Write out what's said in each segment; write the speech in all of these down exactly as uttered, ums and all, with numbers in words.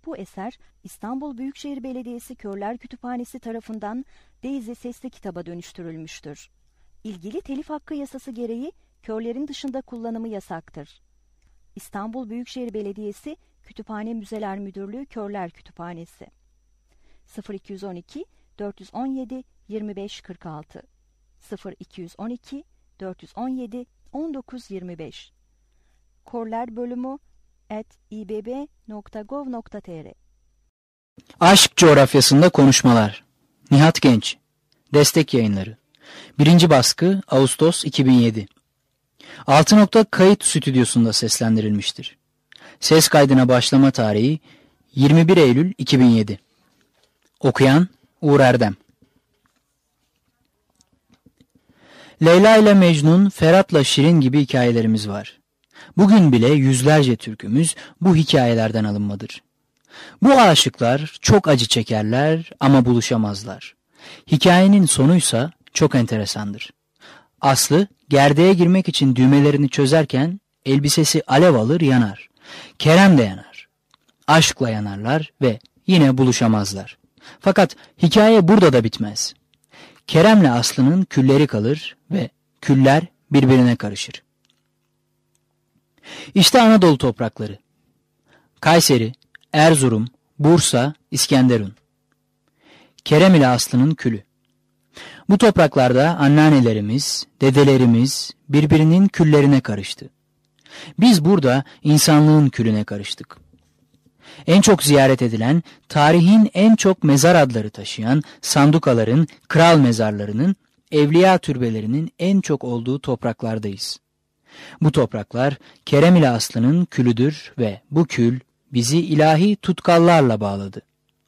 Bu eser İstanbul Büyükşehir Belediyesi Körler Kütüphanesi tarafından Daisy sesli kitaba dönüştürülmüştür. İlgili telif hakkı yasası gereği körlerin dışında kullanımı yasaktır. İstanbul Büyükşehir Belediyesi Kütüphane Müzeler Müdürlüğü Körler Kütüphanesi sıfır iki on iki dört on yedi yirmi beş kırk altı sıfır iki on iki dört on yedi on dokuz yirmi beş Körler bölümü at i b b nokta gov nokta t r Aşk coğrafyasında konuşmalar. Nihat Genç. Destek Yayınları. Birinci baskı Ağustos iki bin yedi. Altı nokta Kayıt Stüdyosu'nda seslendirilmiştir. Ses kaydına başlama tarihi yirmi bir Eylül iki bin yedi. Okuyan Uğur Erdem. Leyla ile Mecnun, Ferhat'la Şirin gibi hikayelerimiz var. Bugün bile yüzlerce türkümüz bu hikayelerden alınmadır. Bu aşıklar çok acı çekerler ama buluşamazlar. Hikayenin sonuysa çok enteresandır. Aslı gerdeğe girmek için düğmelerini çözerken elbisesi alev alır yanar. Kerem de yanar. Aşkla yanarlar ve yine buluşamazlar. Fakat hikaye burada da bitmez. Kerem'le Aslı'nın külleri kalır ve küller birbirine karışır. İşte Anadolu toprakları. Kayseri, Erzurum, Bursa, İskenderun. Kerem ile Aslı'nın külü. Bu topraklarda anneannelerimiz, dedelerimiz birbirinin küllerine karıştı. Biz burada insanlığın külüne karıştık. En çok ziyaret edilen, tarihin en çok mezar adları taşıyan sandukaların, kral mezarlarının, evliya türbelerinin en çok olduğu topraklardayız. Bu topraklar Kerem ile Aslı'nın külüdür ve bu kül bizi ilahi tutkallarla bağladı.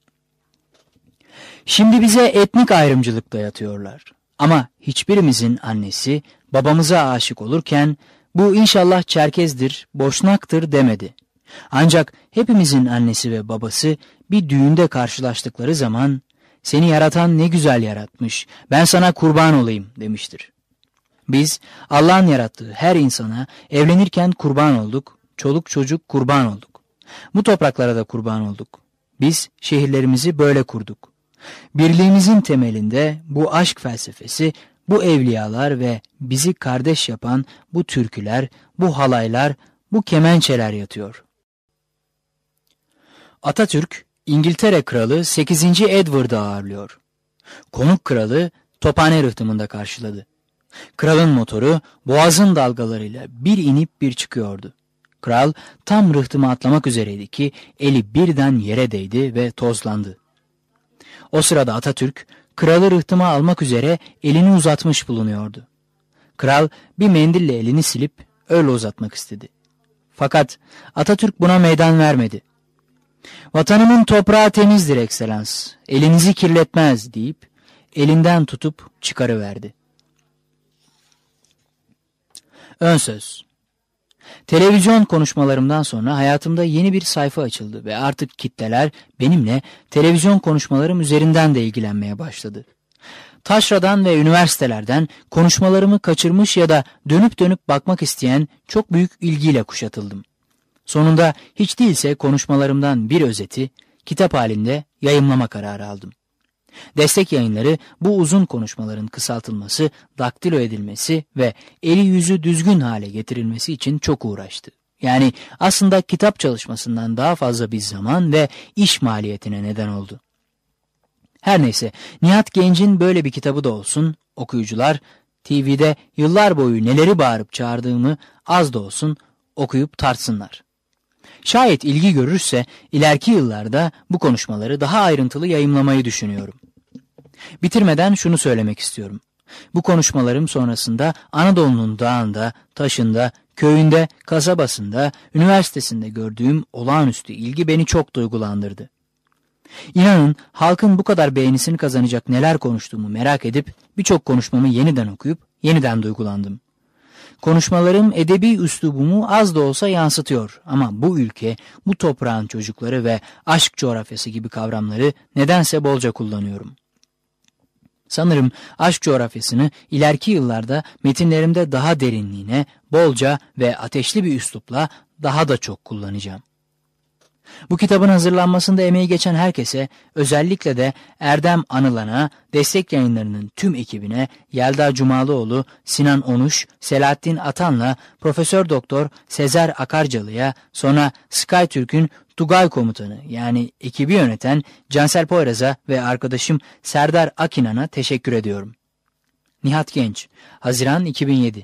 Şimdi bize etnik ayrımcılık dayatıyorlar. Ama hiçbirimizin annesi babamıza aşık olurken bu inşallah Çerkezdir, Boşnaktır demedi. Ancak hepimizin annesi ve babası bir düğünde karşılaştıkları zaman seni yaratan ne güzel yaratmış, ben sana kurban olayım demiştir. Biz Allah'ın yarattığı her insana evlenirken kurban olduk, çoluk çocuk kurban olduk. Bu topraklara da kurban olduk. Biz şehirlerimizi böyle kurduk. Birliğimizin temelinde bu aşk felsefesi, bu evliyalar ve bizi kardeş yapan bu türküler, bu halaylar, bu kemençeler yatıyor. Atatürk, İngiltere Kralı sekizinci Edward'ı ağırlıyor. Konuk kralı Tophane rıhtımında karşıladı. Kralın motoru boğazın dalgalarıyla bir inip bir çıkıyordu. Kral tam rıhtıma atlamak üzereydi ki eli birden yere değdi ve tozlandı. O sırada Atatürk kralı rıhtıma almak üzere elini uzatmış bulunuyordu. Kral bir mendille elini silip öyle uzatmak istedi. Fakat Atatürk buna meydan vermedi. Vatanımın toprağı temizdir ekselans, elinizi kirletmez deyip elinden tutup çıkarıverdi. Ön söz. Televizyon konuşmalarımdan sonra hayatımda yeni bir sayfa açıldı ve artık kitleler benimle televizyon konuşmalarım üzerinden de ilgilenmeye başladı. Taşra'dan ve üniversitelerden konuşmalarımı kaçırmış ya da dönüp dönüp bakmak isteyen çok büyük ilgiyle kuşatıldım. Sonunda hiç değilse konuşmalarımdan bir özeti kitap halinde yayımlama kararı aldım. Destek Yayınları bu uzun konuşmaların kısaltılması, daktilo edilmesi ve eli yüzü düzgün hale getirilmesi için çok uğraştı. Yani aslında kitap çalışmasından daha fazla bir zaman ve iş maliyetine neden oldu. Her neyse, Nihat Genç'in böyle bir kitabı da olsun, okuyucular T V'de yıllar boyu neleri bağırıp çağırdığımı az da olsun okuyup tartsınlar. Şayet ilgi görürse ileriki yıllarda bu konuşmaları daha ayrıntılı yayımlamayı düşünüyorum. Bitirmeden şunu söylemek istiyorum. Bu konuşmalarım sonrasında Anadolu'nun dağında, taşında, köyünde, kasabasında, üniversitesinde gördüğüm olağanüstü ilgi beni çok duygulandırdı. İnanın halkın bu kadar beğenisini kazanacak neler konuştuğumu merak edip birçok konuşmamı yeniden okuyup yeniden duygulandım. Konuşmalarım edebi üslubumu az da olsa yansıtıyor ama bu ülke, bu toprağın çocukları ve aşk coğrafyası gibi kavramları nedense bolca kullanıyorum. Sanırım aşk coğrafyasını ileriki yıllarda metinlerimde daha derinliğine, bolca ve ateşli bir üslupla daha da çok kullanacağım. Bu kitabın hazırlanmasında emeği geçen herkese, özellikle de Erdem Anılan'a, Destek Yayınları'nın tüm ekibine, Yelda Cumalıoğlu, Sinan Onuş, Selahattin Atan'la Profesör Doktor Sezer Akarcalı'ya, sonra SkyTürk'ün Tugay Komutanı yani ekibi yöneten Cansel Poyraz'a ve arkadaşım Serdar Akinan'a teşekkür ediyorum. Nihat Genç, Haziran iki bin yedi.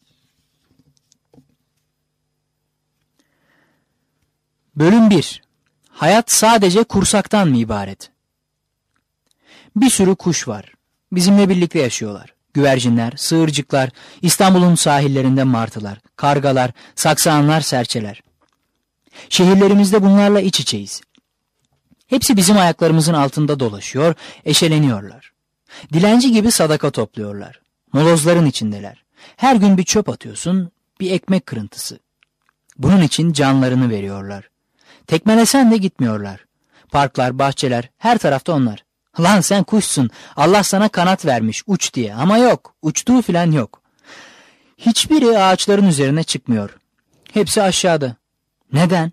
Bölüm bir. Hayat sadece kursaktan mı ibaret? Bir sürü kuş var. Bizimle birlikte yaşıyorlar. Güvercinler, sığırcıklar, İstanbul'un sahillerinde martılar, kargalar, saksağanlar, serçeler. Şehirlerimizde bunlarla iç içeyiz. Hepsi bizim ayaklarımızın altında dolaşıyor, eşeleniyorlar. Dilenci gibi sadaka topluyorlar. Molozların içindeler. Her gün bir çöp atıyorsun, bir ekmek kırıntısı. Bunun için canlarını veriyorlar. Tekmelesen de gitmiyorlar. Parklar, bahçeler, her tarafta onlar. Lan sen kuşsun, Allah sana kanat vermiş, uç diye. Ama yok, uçtuğu filan yok. Hiçbiri ağaçların üzerine çıkmıyor. Hepsi aşağıda. Neden?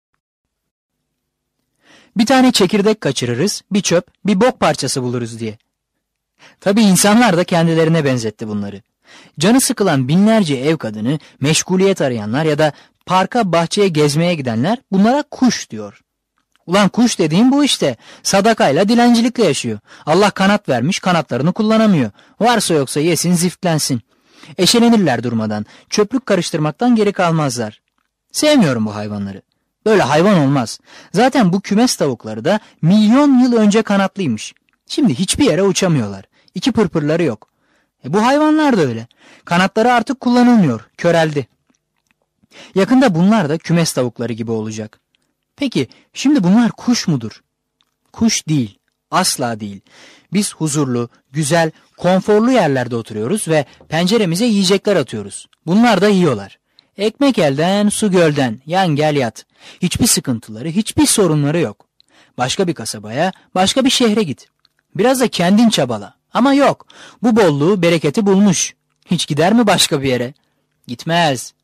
Bir tane çekirdek kaçırırız, bir çöp, bir bok parçası buluruz diye. Tabii insanlar da kendilerine benzetti bunları. Canı sıkılan binlerce ev kadını, meşguliyet arayanlar ya da parka, bahçeye gezmeye gidenler bunlara kuş diyor. Ulan kuş dediğim bu işte. Sadakayla, dilencilikle yaşıyor. Allah kanat vermiş, kanatlarını kullanamıyor. Varsa yoksa yesin, ziftlensin. Eşelenirler durmadan. Çöplük karıştırmaktan geri kalmazlar. Sevmiyorum bu hayvanları. Böyle hayvan olmaz. Zaten bu kümes tavukları da milyon yıl önce kanatlıymış. Şimdi hiçbir yere uçamıyorlar. İki pırpırları yok. E bu hayvanlar da öyle. Kanatları artık kullanılmıyor. Köreldi. Yakında bunlar da kümes tavukları gibi olacak. Peki şimdi bunlar kuş mudur? Kuş değil. Asla değil. Biz huzurlu, güzel, konforlu yerlerde oturuyoruz ve penceremize yiyecekler atıyoruz. Bunlar da yiyorlar. Ekmek elden, su gölden, yan gel yat. Hiçbir sıkıntıları, hiçbir sorunları yok. Başka bir kasabaya, başka bir şehre git. Biraz da kendin çabala. Ama yok. Bu bolluğu, bereketi bulmuş. Hiç gider mi başka bir yere? Gitmez.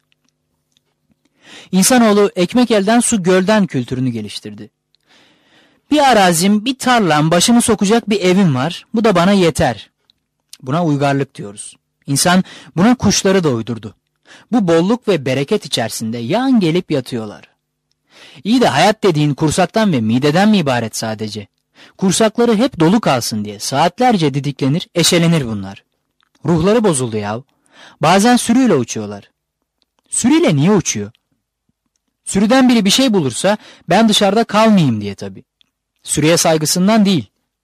İnsanoğlu ekmek elden, su gölden kültürünü geliştirdi. Bir arazim, bir tarlam, başımı sokacak bir evim var. Bu da bana yeter. Buna uygarlık diyoruz. İnsan buna kuşları da uydurdu. Bu bolluk ve bereket içerisinde yan gelip yatıyorlar. İyi de hayat dediğin kursaktan ve mideden mi ibaret sadece? Kursakları hep dolu kalsın diye saatlerce didiklenir, eşelenir bunlar. Ruhları bozuldu yahu. Bazen sürüyle uçuyorlar. Sürüyle niye uçuyor? Sürüden biri bir şey bulursa ben dışarıda kalmayayım diye tabii. Sürüye saygısından değil.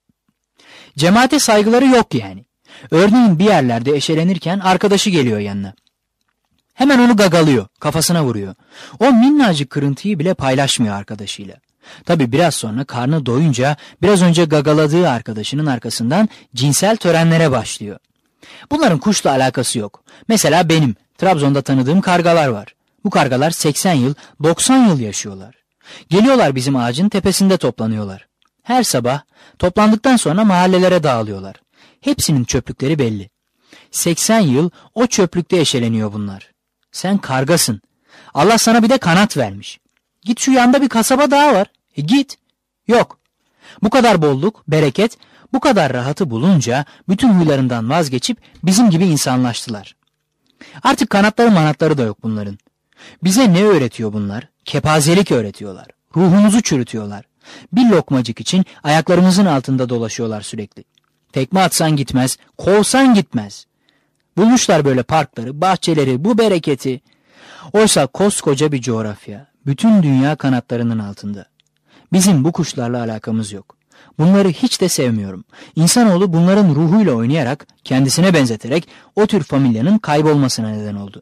Cemaate saygıları yok yani. Örneğin bir yerlerde eşelenirken arkadaşı geliyor yanına. Hemen onu gagalıyor, kafasına vuruyor. O minnacık kırıntıyı bile paylaşmıyor arkadaşıyla. Tabii biraz sonra karnı doyunca biraz önce gagaladığı arkadaşının arkasından cinsel törenlere başlıyor. Bunların kuşla alakası yok. Mesela benim Trabzon'da tanıdığım kargalar var. Bu kargalar seksen yıl, doksan yıl yaşıyorlar. Geliyorlar bizim ağacın tepesinde toplanıyorlar. Her sabah toplandıktan sonra mahallelere dağılıyorlar. Hepsinin çöplükleri belli. seksen yıl o çöplükte eşeleniyor bunlar. Sen kargasın. Allah sana bir de kanat vermiş. Git şu yanda bir kasaba daha var. E git. Yok. Bu kadar bolluk, bereket, bu kadar rahatı bulunca bütün huylarından vazgeçip bizim gibi insanlaştılar. Artık kanatları manatları da yok bunların. Bize ne öğretiyor bunlar? Kepazelik öğretiyorlar. Ruhumuzu çürütüyorlar. Bir lokmacık için ayaklarımızın altında dolaşıyorlar sürekli. Tekme atsan gitmez, kovsan gitmez. Bulmuşlar böyle parkları, bahçeleri, bu bereketi. Oysa koskoca bir coğrafya, bütün dünya kanatlarının altında. Bizim bu kuşlarla alakamız yok. Bunları hiç de sevmiyorum. İnsanoğlu bunların ruhuyla oynayarak, kendisine benzeterek o tür familyanın kaybolmasına neden oldu.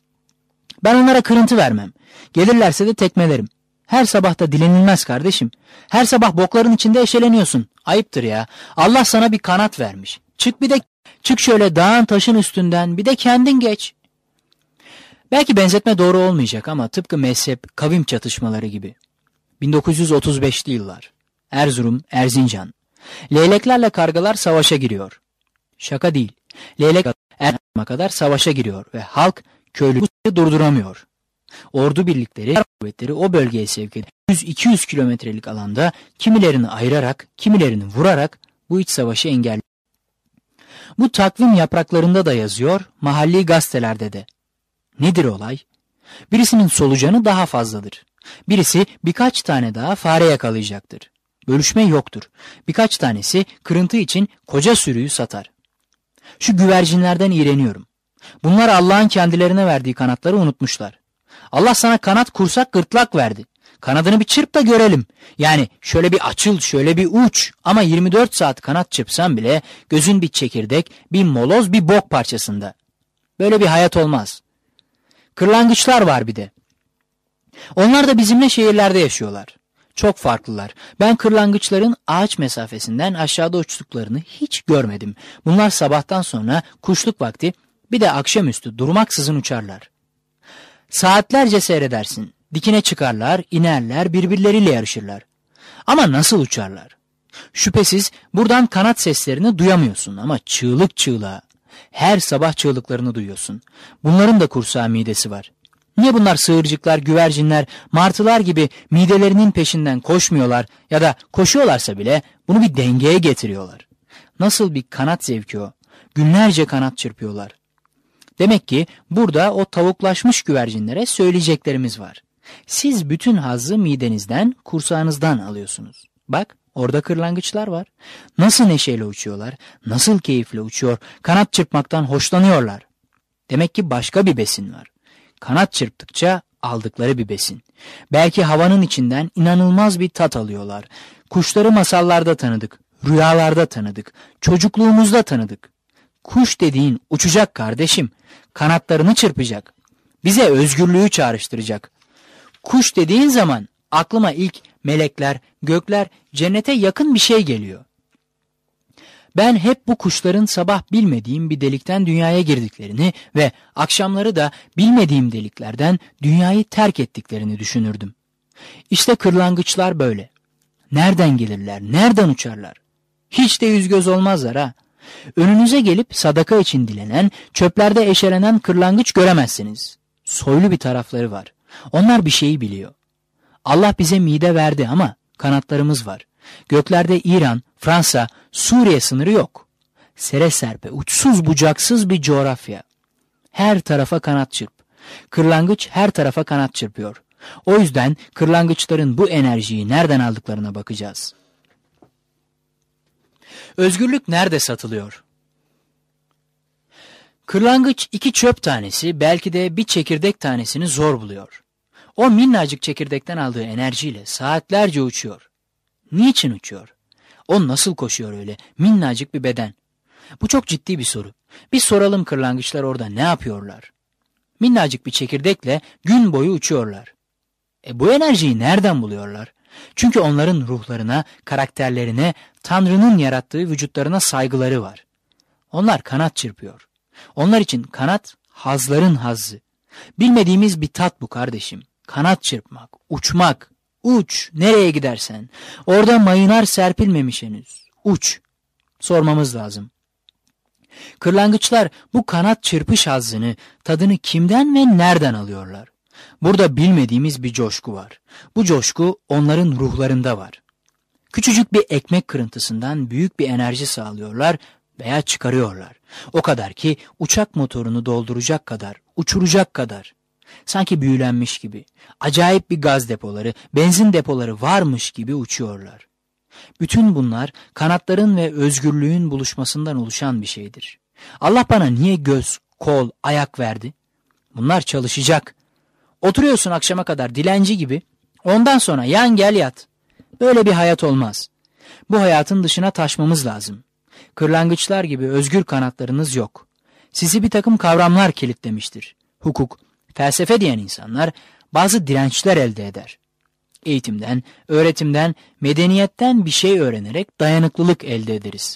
Ben onlara kırıntı vermem. Gelirlerse de tekmelerim. Her sabah da dilenilmez kardeşim. Her sabah bokların içinde eşeleniyorsun. Ayıptır ya. Allah sana bir kanat vermiş. Çık bir de çık şöyle dağın taşın üstünden, bir de kendin geç. Belki benzetme doğru olmayacak ama tıpkı mezhep, kavim çatışmaları gibi. bin dokuz yüz otuz beşli yıllar. Erzurum, Erzincan. Leyleklerle kargalar savaşa giriyor. Şaka değil. Leylek Erzurum'a kadar savaşa giriyor ve halk köylüyü durduramıyor. Ordu birlikleri, kuvvetleri o bölgeye sevk edildi. yüz iki yüz kilometrelik alanda kimilerini ayırarak, kimilerini vurarak bu iç savaşı engelledi. Bu takvim yapraklarında da yazıyor, mahalli gazetelerde de. Nedir olay? Birisinin solucanı daha fazladır. Birisi birkaç tane daha fare yakalayacaktır. Bölüşme yoktur. Birkaç tanesi kırıntı için koca sürüyü satar. Şu güvercinlerden iğreniyorum. Bunlar Allah'ın kendilerine verdiği kanatları unutmuşlar. Allah sana kanat kursak gırtlak verdi. Kanadını bir çırp da görelim. Yani şöyle bir açıl, şöyle bir uç. Ama yirmi dört saat kanat çırpsan bile gözün bir çekirdek, bir moloz, bir bok parçasında. Böyle bir hayat olmaz. Kırlangıçlar var bir de. Onlar da bizimle şehirlerde yaşıyorlar. Çok farklılar. Ben kırlangıçların ağaç mesafesinden aşağıda uçtuklarını hiç görmedim. Bunlar sabahtan sonra kuşluk vakti bir de akşamüstü durmaksızın uçarlar. Saatlerce seyredersin. Dikine çıkarlar, inerler, birbirleriyle yarışırlar. Ama nasıl uçarlar? Şüphesiz buradan kanat seslerini duyamıyorsun ama çığlık çığlığa. Her sabah çığlıklarını duyuyorsun. Bunların da kursağı midesi var. Niye bunlar sığırcıklar, güvercinler, martılar gibi midelerinin peşinden koşmuyorlar ya da koşuyorlarsa bile bunu bir dengeye getiriyorlar? Nasıl bir kanat zevki o? Günlerce kanat çırpıyorlar. Demek ki burada o tavuklaşmış güvercinlere söyleyeceklerimiz var. Siz bütün hazzı midenizden, kursağınızdan alıyorsunuz. Bak, orada kırlangıçlar var. Nasıl neşeyle uçuyorlar, nasıl keyifle uçuyor, kanat çırpmaktan hoşlanıyorlar. Demek ki başka bir besin var. Kanat çırptıkça aldıkları bir besin. Belki havanın içinden inanılmaz bir tat alıyorlar. Kuşları masallarda tanıdık, rüyalarda tanıdık, çocukluğumuzda tanıdık. Kuş dediğin uçacak kardeşim, kanatlarını çırpacak. Bize özgürlüğü çağrıştıracak. Kuş dediğin zaman aklıma ilk melekler, gökler, cennete yakın bir şey geliyor. Ben hep bu kuşların sabah bilmediğim bir delikten dünyaya girdiklerini ve akşamları da bilmediğim deliklerden dünyayı terk ettiklerini düşünürdüm. İşte kırlangıçlar böyle. Nereden gelirler, nereden uçarlar? Hiç de yüz göz olmazlar ha. Önünüze gelip sadaka için dilenen, çöplerde eşelenen kırlangıç göremezsiniz. Soylu bir tarafları var. Onlar bir şeyi biliyor. Allah bize mide verdi ama kanatlarımız var. Göklerde İran, Fransa, Suriye sınırı yok. Sere serpe, uçsuz bucaksız bir coğrafya. Her tarafa kanat çırp. Kırlangıç her tarafa kanat çırpıyor. O yüzden kırlangıçların bu enerjiyi nereden aldıklarına bakacağız. Özgürlük nerede satılıyor? Kırlangıç iki çöp tanesi, belki de bir çekirdek tanesini zor buluyor. O minnacık çekirdekten aldığı enerjiyle saatlerce uçuyor. Niçin uçuyor? O nasıl koşuyor öyle minnacık bir beden? Bu çok ciddi bir soru. Bir soralım kırlangıçlar orada ne yapıyorlar? Minnacık bir çekirdekle gün boyu uçuyorlar. E bu enerjiyi nereden buluyorlar? Çünkü onların ruhlarına, karakterlerine, Tanrı'nın yarattığı vücutlarına saygıları var. Onlar kanat çırpıyor. Onlar için kanat hazların hazzı. Bilmediğimiz bir tat bu kardeşim. Kanat çırpmak, uçmak. Uç, nereye gidersen. Orada mayınar serpilmemiş henüz. Uç. Sormamız lazım. Kırlangıçlar bu kanat çırpış hazzını, tadını kimden ve nereden alıyorlar? Burada bilmediğimiz bir coşku var. Bu coşku onların ruhlarında var. Küçücük bir ekmek kırıntısından büyük bir enerji sağlıyorlar veya çıkarıyorlar. O kadar ki uçak motorunu dolduracak kadar, uçuracak kadar. Sanki büyülenmiş gibi, acayip bir gaz depoları, benzin depoları varmış gibi uçuyorlar. Bütün bunlar kanatların ve özgürlüğün buluşmasından oluşan bir şeydir. Allah bana niye göz, kol, ayak verdi? Bunlar çalışacak. Oturuyorsun akşama kadar dilenci gibi, ondan sonra yan gel yat. Böyle bir hayat olmaz. Bu hayatın dışına taşmamız lazım. Kırlangıçlar gibi özgür kanatlarınız yok. Sizi bir takım kavramlar kilitlemiştir. Hukuk, felsefe diyen insanlar bazı dirençler elde eder. Eğitimden, öğretimden, medeniyetten bir şey öğrenerek dayanıklılık elde ederiz.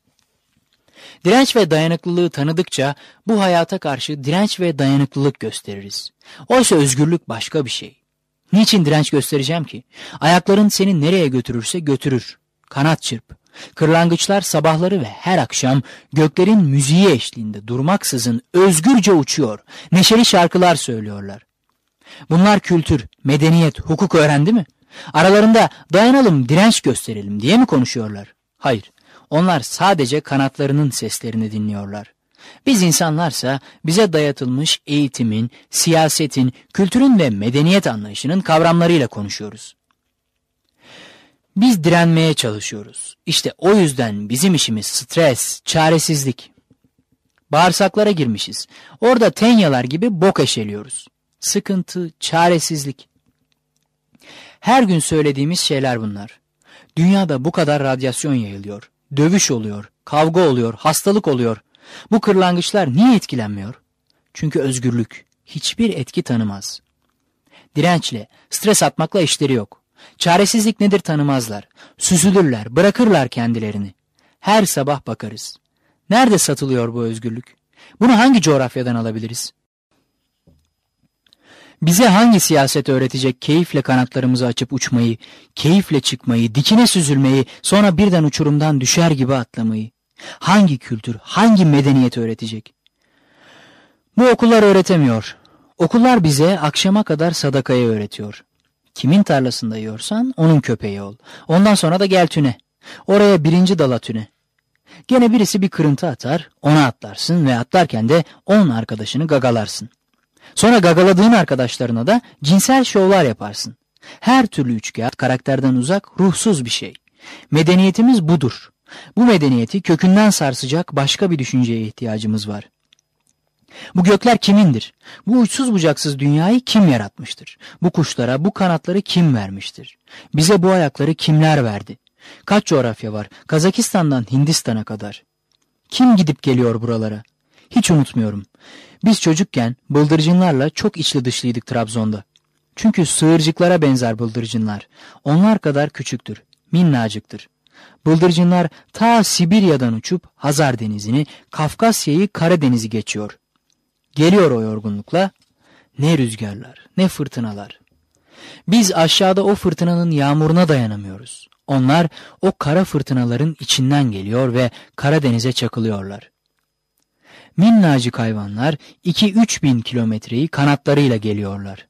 Direnç ve dayanıklılığı tanıdıkça bu hayata karşı direnç ve dayanıklılık gösteririz. Oysa özgürlük başka bir şey. Niçin direnç göstereceğim ki? Ayakların seni nereye götürürse götürür. Kanat çırp. Kırlangıçlar sabahları ve her akşam göklerin müziği eşliğinde durmaksızın özgürce uçuyor. Neşeli şarkılar söylüyorlar. Bunlar kültür, medeniyet, hukuk öğrendi mi? Aralarında dayanalım, direnç gösterelim diye mi konuşuyorlar? Hayır, onlar sadece kanatlarının seslerini dinliyorlar. Biz insanlarsa bize dayatılmış eğitimin, siyasetin, kültürün ve medeniyet anlayışının kavramlarıyla konuşuyoruz. Biz direnmeye çalışıyoruz. İşte o yüzden bizim işimiz stres, çaresizlik. Bağırsaklara girmişiz. Orada tenyalar gibi bok eşeliyoruz. Sıkıntı, çaresizlik. Her gün söylediğimiz şeyler bunlar. Dünyada bu kadar radyasyon yayılıyor. Dövüş oluyor, kavga oluyor, hastalık oluyor. Bu kırlangıçlar niye etkilenmiyor? Çünkü özgürlük hiçbir etki tanımaz. Dirençle, stres atmakla işleri yok. Çaresizlik nedir tanımazlar. Süzülürler, bırakırlar kendilerini. Her sabah bakarız. Nerede satılıyor bu özgürlük? Bunu hangi coğrafyadan alabiliriz? Bize hangi siyaset öğretecek keyifle kanatlarımızı açıp uçmayı, keyifle çıkmayı, dikine süzülmeyi, sonra birden uçurumdan düşer gibi atlamayı? Hangi kültür, hangi medeniyet öğretecek? Bu okullar öğretemiyor. Okullar bize akşama kadar sadakayı öğretiyor. Kimin tarlasında yiyorsan onun köpeği ol. Ondan sonra da gel tüne. Oraya birinci dala tüne. Gene birisi bir kırıntı atar, ona atlarsın ve atlarken de on arkadaşını gagalarsın. Sonra gagaladığın arkadaşlarına da cinsel şovlar yaparsın. Her türlü üçkağıt karakterden uzak, ruhsuz bir şey. Medeniyetimiz budur. Bu medeniyeti kökünden sarsacak başka bir düşünceye ihtiyacımız var. Bu gökler kimindir? Bu uçsuz bucaksız dünyayı kim yaratmıştır? Bu kuşlara bu kanatları kim vermiştir? Bize bu ayakları kimler verdi? Kaç coğrafya var? Kazakistan'dan Hindistan'a kadar. Kim gidip geliyor buralara? Hiç unutmuyorum. Biz çocukken bıldırcınlarla çok içli dışlıydık Trabzon'da. Çünkü sığırcıklara benzer bıldırcınlar. Onlar kadar küçüktür, minnacıktır. Bıldırcınlar ta Sibirya'dan uçup Hazar Denizi'ni, Kafkasya'yı, Karadeniz'i geçiyor. Geliyor o yorgunlukla, ne rüzgarlar, ne fırtınalar. Biz aşağıda o fırtınanın yağmuruna dayanamıyoruz. Onlar o kara fırtınaların içinden geliyor ve Karadeniz'e çakılıyorlar. Minnacık hayvanlar iki üç bin kilometreyi kanatlarıyla geliyorlar.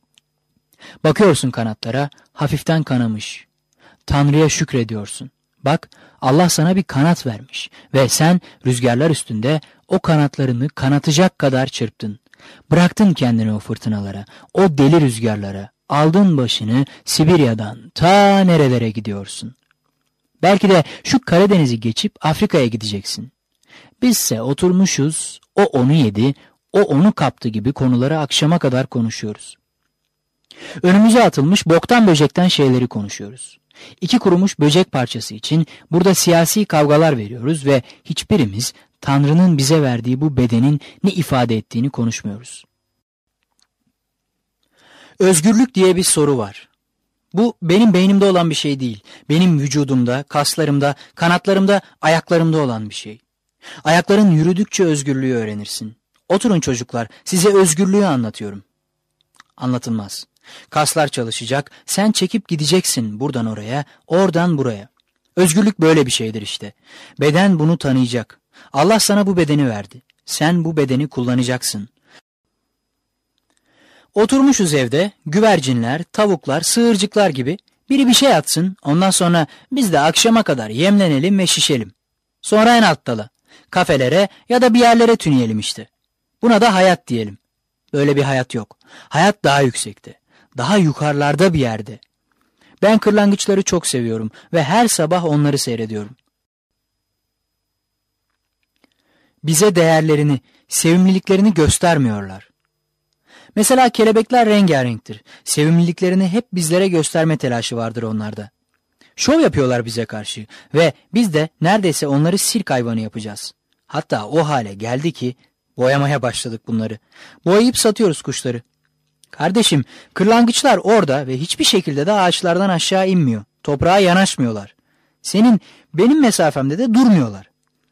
Bakıyorsun kanatlara, hafiften kanamış. Tanrı'ya şükrediyorsun. Bak, Allah sana bir kanat vermiş ve sen rüzgarlar üstünde o kanatlarını kanatacak kadar çırptın. Bıraktın kendini o fırtınalara, o deli rüzgarlara, aldın başını Sibirya'dan ta nerelere gidiyorsun. Belki de şu Karadeniz'i geçip Afrika'ya gideceksin. Bizse oturmuşuz, o onu yedi, o onu kaptı gibi konuları akşama kadar konuşuyoruz. Önümüze atılmış boktan böcekten şeyleri konuşuyoruz. İki kurumuş böcek parçası için burada siyasi kavgalar veriyoruz ve hiçbirimiz Tanrı'nın bize verdiği bu bedenin ne ifade ettiğini konuşmuyoruz. Özgürlük diye bir soru var. Bu benim beynimde olan bir şey değil. Benim vücudumda, kaslarımda, kanatlarımda, ayaklarımda olan bir şey. Ayakların yürüdükçe özgürlüğü öğrenirsin. Oturun çocuklar, size özgürlüğü anlatıyorum. Anlatılmaz. Kaslar çalışacak, sen çekip gideceksin buradan oraya, oradan buraya. Özgürlük böyle bir şeydir işte. Beden bunu tanıyacak. Allah sana bu bedeni verdi. Sen bu bedeni kullanacaksın. Oturmuşuz evde, güvercinler, tavuklar, sığırcıklar gibi. Biri bir şey atsın, ondan sonra biz de akşama kadar yemlenelim ve şişelim. Sonra en alt dala, kafelere ya da bir yerlere tüneyelim işte. Buna da hayat diyelim. Böyle bir hayat yok. Hayat daha yüksekte, daha yukarılarda bir yerde. Ben kırlangıçları çok seviyorum ve her sabah onları seyrediyorum. Bize değerlerini, sevimliliklerini göstermiyorlar. Mesela kelebekler rengarenktir. Sevimliliklerini hep bizlere gösterme telaşı vardır onlarda. Şov yapıyorlar bize karşı ve biz de neredeyse onları sirk hayvanı yapacağız. Hatta o hale geldi ki boyamaya başladık bunları. Boyayıp satıyoruz kuşları. Kardeşim, kırlangıçlar orada ve hiçbir şekilde de ağaçlardan aşağı inmiyor. Toprağa yanaşmıyorlar. Senin, benim mesafemde de durmuyorlar.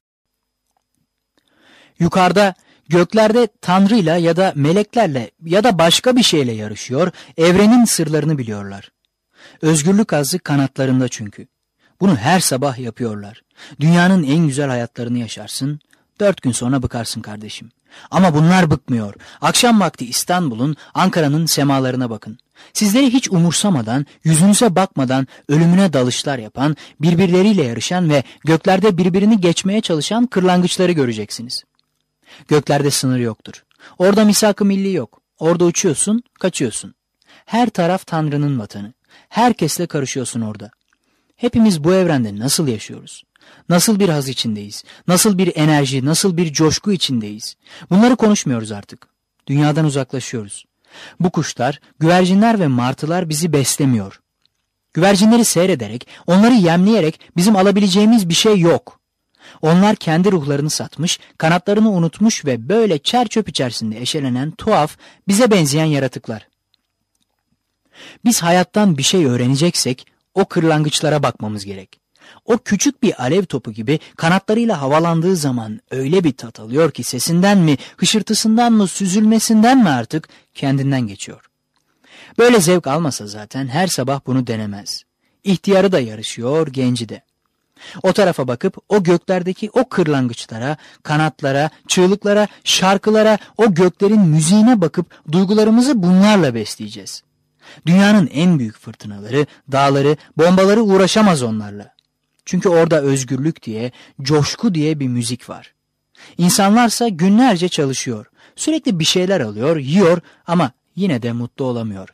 Yukarıda, göklerde Tanrı'yla ya da meleklerle ya da başka bir şeyle yarışıyor, evrenin sırlarını biliyorlar. Özgürlük hazzı kanatlarında çünkü. Bunu her sabah yapıyorlar. Dünyanın en güzel hayatlarını yaşarsın, Dört gün sonra bıkarsın kardeşim. Ama bunlar bıkmıyor. Akşam vakti İstanbul'un, Ankara'nın semalarına bakın. Sizleri hiç umursamadan, yüzünüze bakmadan ölümüne dalışlar yapan, birbirleriyle yarışan ve göklerde birbirini geçmeye çalışan kırlangıçları göreceksiniz. Göklerde sınır yoktur. Orada misak-ı milli yok. Orada uçuyorsun, kaçıyorsun. Her taraf Tanrı'nın vatanı. Herkesle karışıyorsun orada. Hepimiz bu evrende nasıl yaşıyoruz? Nasıl bir haz içindeyiz? Nasıl bir enerji, nasıl bir coşku içindeyiz? Bunları konuşmuyoruz artık. Dünyadan uzaklaşıyoruz. Bu kuşlar, güvercinler ve martılar bizi beslemiyor. Güvercinleri seyrederek, onları yemleyerek bizim alabileceğimiz bir şey yok. Onlar kendi ruhlarını satmış, kanatlarını unutmuş ve böyle çer çöp içerisinde eşelenen tuhaf, bize benzeyen yaratıklar. Biz hayattan bir şey öğreneceksek, o kırlangıçlara bakmamız gerek. O küçük bir alev topu gibi kanatlarıyla havalandığı zaman öyle bir tat alıyor ki sesinden mi, hışırtısından mı, süzülmesinden mi artık kendinden geçiyor. Böyle zevk almasa zaten her sabah bunu denemez. İhtiyarı da yarışıyor, genci de. O tarafa bakıp o göklerdeki o kırlangıçlara, kanatlara, çığlıklara, şarkılara, o göklerin müziğine bakıp duygularımızı bunlarla besleyeceğiz. Dünyanın en büyük fırtınaları, dağları, bombaları uğraşamaz onlarla. Çünkü orada özgürlük diye, coşku diye bir müzik var. İnsanlarsa günlerce çalışıyor. Sürekli bir şeyler alıyor, yiyor ama yine de mutlu olamıyor.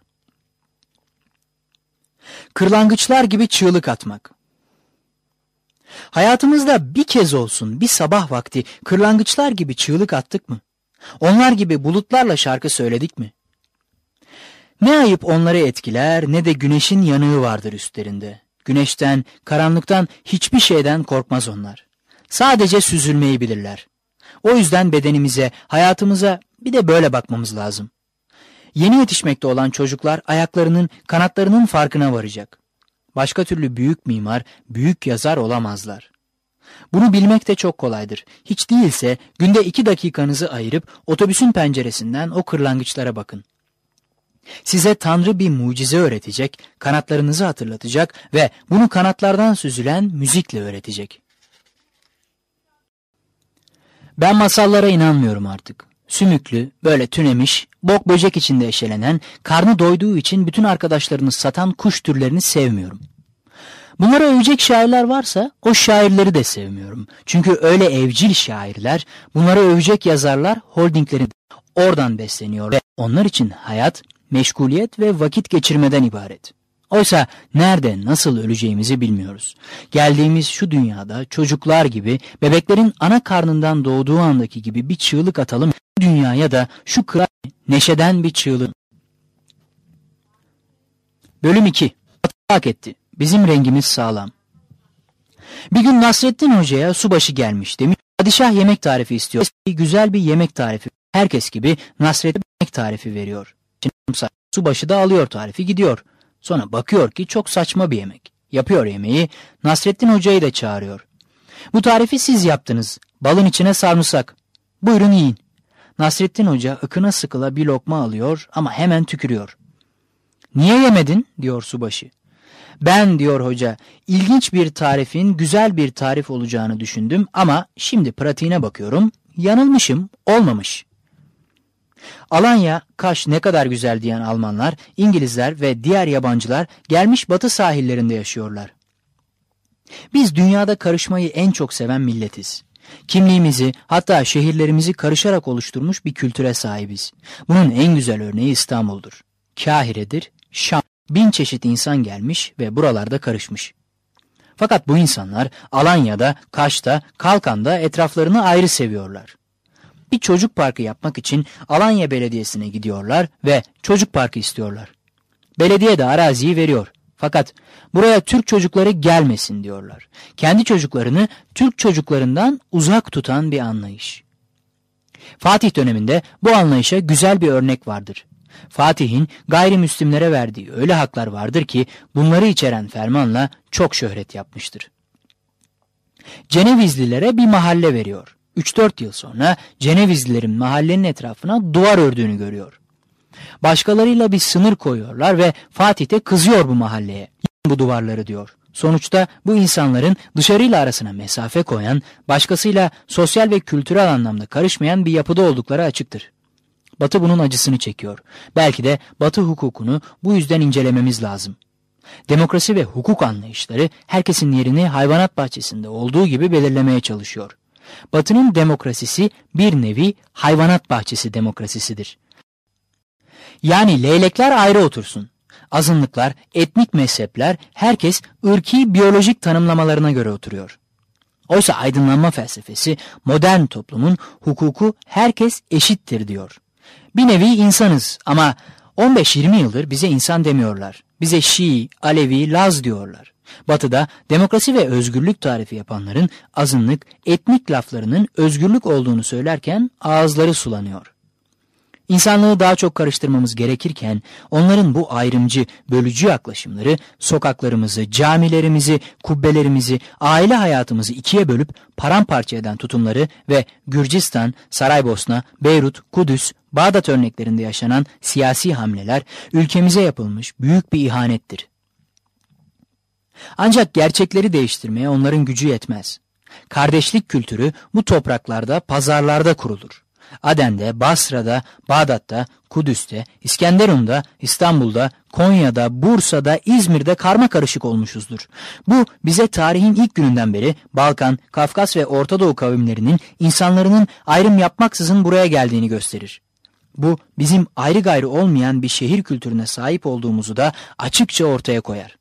Kırlangıçlar gibi çığlık atmak. Hayatımızda bir kez olsun bir sabah vakti kırlangıçlar gibi çığlık attık mı? Onlar gibi bulutlarla şarkı söyledik mi? Ne ayıp onları etkiler ne de güneşin yanığı vardır üstlerinde. Güneşten, karanlıktan, hiçbir şeyden korkmaz onlar. Sadece süzülmeyi bilirler. O yüzden bedenimize, hayatımıza bir de böyle bakmamız lazım. Yeni yetişmekte olan çocuklar ayaklarının, kanatlarının farkına varacak. Başka türlü büyük mimar, büyük yazar olamazlar. Bunu bilmek de çok kolaydır. Hiç değilse günde iki dakikanızı ayırıp otobüsün penceresinden o kırlangıçlara bakın. Size Tanrı bir mucize öğretecek, kanatlarınızı hatırlatacak ve bunu kanatlardan süzülen müzikle öğretecek. Ben masallara inanmıyorum artık. Sümüklü, böyle tünemiş, bok böcek içinde eşelenen, karnı doyduğu için bütün arkadaşlarını satan kuş türlerini sevmiyorum. Bunlara övecek şairler varsa o şairleri de sevmiyorum. Çünkü öyle evcil şairler, bunlara övecek yazarlar holdinglerin oradan besleniyor ve onlar için hayat, meşguliyet ve vakit geçirmeden ibaret. Oysa nerede, nasıl öleceğimizi bilmiyoruz. Geldiğimiz şu dünyada çocuklar gibi, bebeklerin ana karnından doğduğu andaki gibi bir çığlık atalım. Şu dünyaya da şu kral neşeden bir çığlık. Bölüm iki. Hak etti. Bizim rengimiz sağlam. Bir gün Nasrettin Hoca'ya subaşı gelmiş. Demiş, padişah yemek tarifi istiyor. Güzel bir yemek tarifi. Herkes gibi Nasrettin yemek tarifi veriyor. Subaşı da alıyor tarifi, gidiyor. Sonra bakıyor ki çok saçma bir yemek. Yapıyor yemeği, Nasrettin Hoca'yı da çağırıyor. Bu tarifi siz yaptınız. Balın içine sarımsak. Buyurun yiyin. Nasrettin Hoca ıkına sıkıla bir lokma alıyor ama hemen tükürüyor. Niye yemedin? Diyor subaşı. Ben, diyor hoca, ilginç bir tarifin güzel bir tarif olacağını düşündüm ama şimdi pratiğine bakıyorum. Yanılmışım, olmamış. Alanya, Kaş ne kadar güzel diyen Almanlar, İngilizler ve diğer yabancılar gelmiş batı sahillerinde yaşıyorlar. Biz dünyada karışmayı en çok seven milletiz. Kimliğimizi, hatta şehirlerimizi karışarak oluşturmuş bir kültüre sahibiz. Bunun en güzel örneği İstanbul'dur. Kahire'dir, Şam. Bin çeşit insan gelmiş ve buralarda karışmış. Fakat bu insanlar Alanya'da, Kaş'ta, Kalkan'da etraflarını ayrı seviyorlar. Bir çocuk parkı yapmak için Alanya Belediyesi'ne gidiyorlar ve çocuk parkı istiyorlar. Belediye de araziyi veriyor. Fakat buraya Türk çocukları gelmesin diyorlar. Kendi çocuklarını Türk çocuklarından uzak tutan bir anlayış. Fatih döneminde bu anlayışa güzel bir örnek vardır. Fatih'in gayrimüslimlere verdiği öyle haklar vardır ki bunları içeren fermanla çok şöhret yapmıştır. Cenevizlilere bir mahalle veriyor. üç dört yıl sonra Cenevizlilerin mahallenin etrafına duvar ördüğünü görüyor. Başkalarıyla bir sınır koyuyorlar ve Fatih de kızıyor bu mahalleye. Bu duvarları diyor. Sonuçta bu insanların dışarıyla arasına mesafe koyan, başkasıyla sosyal ve kültürel anlamda karışmayan bir yapıda oldukları açıktır. Batı bunun acısını çekiyor. Belki de Batı hukukunu bu yüzden incelememiz lazım. Demokrasi ve hukuk anlayışları herkesin yerini hayvanat bahçesinde olduğu gibi belirlemeye çalışıyor. Batı'nın demokrasisi bir nevi hayvanat bahçesi demokrasisidir. Yani leylekler ayrı otursun. Azınlıklar, etnik mezhepler, herkes ırki biyolojik tanımlamalarına göre oturuyor. Oysa aydınlanma felsefesi modern toplumun hukuku herkes eşittir diyor. Bir nevi insanız ama on beş yirmi yıldır bize insan demiyorlar. Bize Şii, Alevi, Laz diyorlar. Batı'da demokrasi ve özgürlük tarifi yapanların azınlık, etnik laflarının özgürlük olduğunu söylerken ağızları sulanıyor. İnsanlığı daha çok karıştırmamız gerekirken onların bu ayrımcı, bölücü yaklaşımları sokaklarımızı, camilerimizi, kubbelerimizi, aile hayatımızı ikiye bölüp paramparça eden tutumları ve Gürcistan, Saraybosna, Beyrut, Kudüs, Bağdat örneklerinde yaşanan siyasi hamleler ülkemize yapılmış büyük bir ihanettir. Ancak gerçekleri değiştirmeye onların gücü yetmez. Kardeşlik kültürü bu topraklarda, pazarlarda kurulur. Aden'de, Basra'da, Bağdat'ta, Kudüs'te, İskenderun'da, İstanbul'da, Konya'da, Bursa'da, İzmir'de karmakarışık olmuşuzdur. Bu bize tarihin ilk gününden beri Balkan, Kafkas ve Orta Doğu kavimlerinin insanların ayrım yapmaksızın buraya geldiğini gösterir. Bu bizim ayrı gayrı olmayan bir şehir kültürüne sahip olduğumuzu da açıkça ortaya koyar.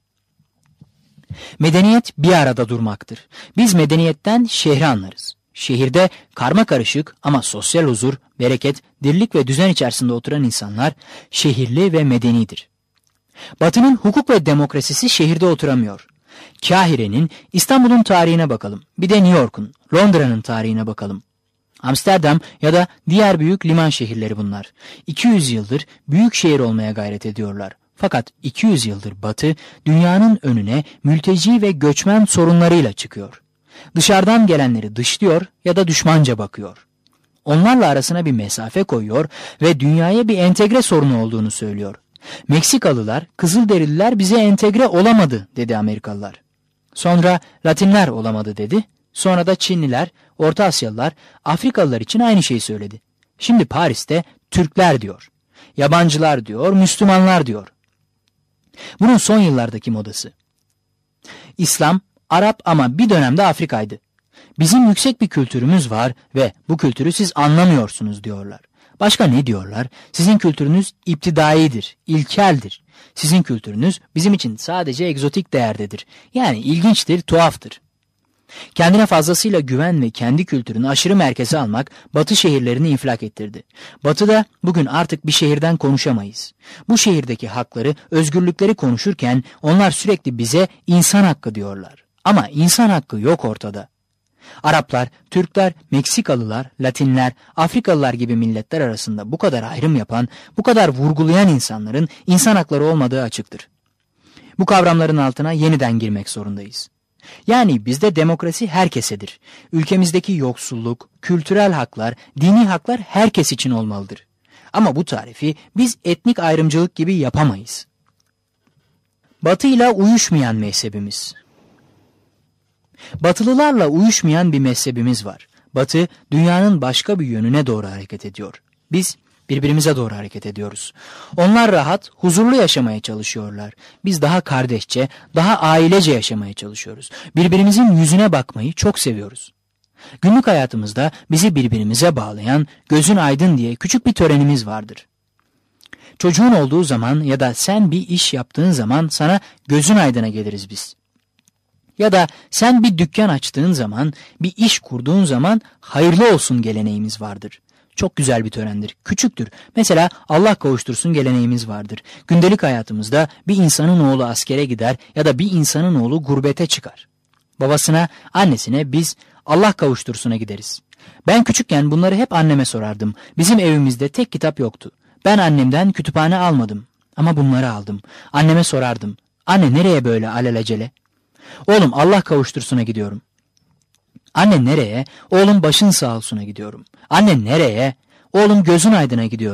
Medeniyet bir arada durmaktır. Biz medeniyetten şehri anlarız. Şehirde karmakarışık ama sosyal huzur, bereket, dirlik ve düzen içerisinde oturan insanlar şehirli ve medenidir. Batı'nın hukuk ve demokrasisi şehirde oturamıyor. Kahire'nin, İstanbul'un tarihine bakalım. Bir de New York'un, Londra'nın tarihine bakalım. Amsterdam ya da diğer büyük liman şehirleri bunlar. iki yüz yıldır büyük şehir olmaya gayret ediyorlar. Fakat iki yüz yıldır Batı dünyanın önüne mülteci ve göçmen sorunlarıyla çıkıyor. Dışarıdan gelenleri dışlıyor ya da düşmanca bakıyor. Onlarla arasına bir mesafe koyuyor ve dünyaya bir entegre sorunu olduğunu söylüyor. Meksikalılar, Kızılderililer bize entegre olamadı dedi Amerikalılar. Sonra Latinler olamadı dedi. Sonra da Çinliler, Orta Asyalılar, Afrikalılar için aynı şeyi söyledi. Şimdi Paris'te Türkler diyor. Yabancılar diyor, Müslümanlar diyor. Bunun son yıllardaki modası. İslam, Arap ama bir dönemde Afrika'ydı. Bizim yüksek bir kültürümüz var ve bu kültürü siz anlamıyorsunuz diyorlar. Başka ne diyorlar? Sizin kültürünüz iptidaidir, ilkeldir. Sizin kültürünüz bizim için sadece egzotik değerdedir. Yani ilginçtir, tuhaftır. Kendine fazlasıyla güven ve kendi kültürünü aşırı merkeze almak Batı şehirlerini infilak ettirdi. Batı'da bugün artık bir şehirden konuşamayız. Bu şehirdeki hakları, özgürlükleri konuşurken onlar sürekli bize insan hakkı diyorlar. Ama insan hakkı yok ortada. Araplar, Türkler, Meksikalılar, Latinler, Afrikalılar gibi milletler arasında bu kadar ayrım yapan, bu kadar vurgulayan insanların insan hakları olmadığı açıktır. Bu kavramların altına yeniden girmek zorundayız. Yani bizde demokrasi herkesedir. Ülkemizdeki yoksulluk, kültürel haklar, dini haklar herkes için olmalıdır. Ama bu tarifi biz etnik ayrımcılık gibi yapamayız. Batı ile uyuşmayan mezhebimiz. Batılılarla uyuşmayan bir mezhebimiz var. Batı dünyanın başka bir yönüne doğru hareket ediyor. Biz birbirimize doğru hareket ediyoruz. Onlar rahat, huzurlu yaşamaya çalışıyorlar. Biz daha kardeşçe, daha ailece yaşamaya çalışıyoruz. Birbirimizin yüzüne bakmayı çok seviyoruz. Günlük hayatımızda bizi birbirimize bağlayan gözün aydın diye küçük bir törenimiz vardır. Çocuğun olduğu zaman ya da sen bir iş yaptığın zaman sana gözün aydına geliriz biz. Ya da sen bir dükkan açtığın zaman, bir iş kurduğun zaman hayırlı olsun geleneğimiz vardır. Çok güzel bir törendir, küçüktür. Mesela Allah kavuştursun geleneğimiz vardır. Gündelik hayatımızda bir insanın oğlu askere gider ya da bir insanın oğlu gurbete çıkar. Babasına, annesine biz Allah kavuştursuna gideriz. Ben küçükken bunları hep anneme sorardım. Bizim evimizde tek kitap yoktu. Ben annemden kütüphane almadım ama bunları aldım. Anneme sorardım. Anne nereye böyle alelacele? Oğlum Allah kavuştursuna gidiyorum. Anne nereye? Oğlum başın sağ olsuna gidiyorum. Anne nereye? Oğlum gözün aydına gidiyorum.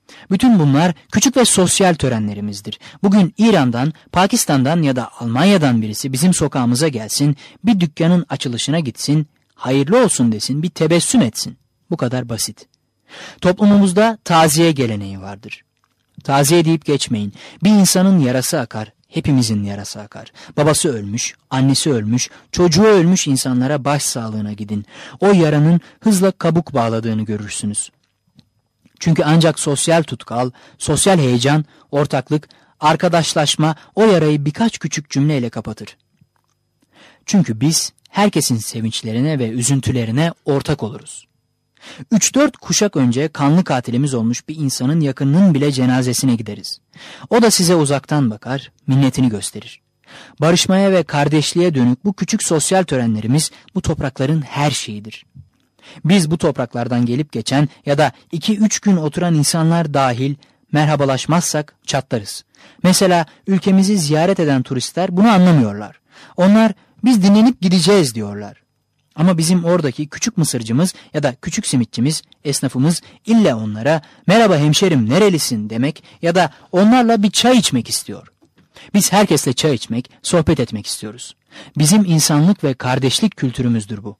Bütün bunlar küçük ve sosyal törenlerimizdir. Bugün İran'dan, Pakistan'dan ya da Almanya'dan birisi bizim sokağımıza gelsin, bir dükkanın açılışına gitsin, hayırlı olsun desin, bir tebessüm etsin. Bu kadar basit. Toplumumuzda taziye geleneği vardır. Taziye deyip geçmeyin. Bir insanın yarası akar, hepimizin yarası akar. Babası ölmüş, annesi ölmüş, çocuğu ölmüş insanlara başsağlığına gidin. O yaranın hızla kabuk bağladığını görürsünüz. Çünkü ancak sosyal tutkal, sosyal heyecan, ortaklık, arkadaşlaşma o yarayı birkaç küçük cümleyle kapatır. Çünkü biz herkesin sevinçlerine ve üzüntülerine ortak oluruz. Üç dört kuşak önce kanlı katilimiz olmuş bir insanın yakınının bile cenazesine gideriz. O da size uzaktan bakar, minnetini gösterir. Barışmaya ve kardeşliğe dönük bu küçük sosyal törenlerimiz bu toprakların her şeyidir. Biz bu topraklardan gelip geçen ya da iki üç gün oturan insanlar dahil merhabalaşmazsak çatlarız. Mesela ülkemizi ziyaret eden turistler bunu anlamıyorlar. Onlar biz dinlenip gideceğiz diyorlar. Ama bizim oradaki küçük mısırcımız ya da küçük simitçimiz, esnafımız illa onlara merhaba hemşerim nerelisin demek ya da onlarla bir çay içmek istiyor. Biz herkesle çay içmek, sohbet etmek istiyoruz. Bizim insanlık ve kardeşlik kültürümüzdür bu.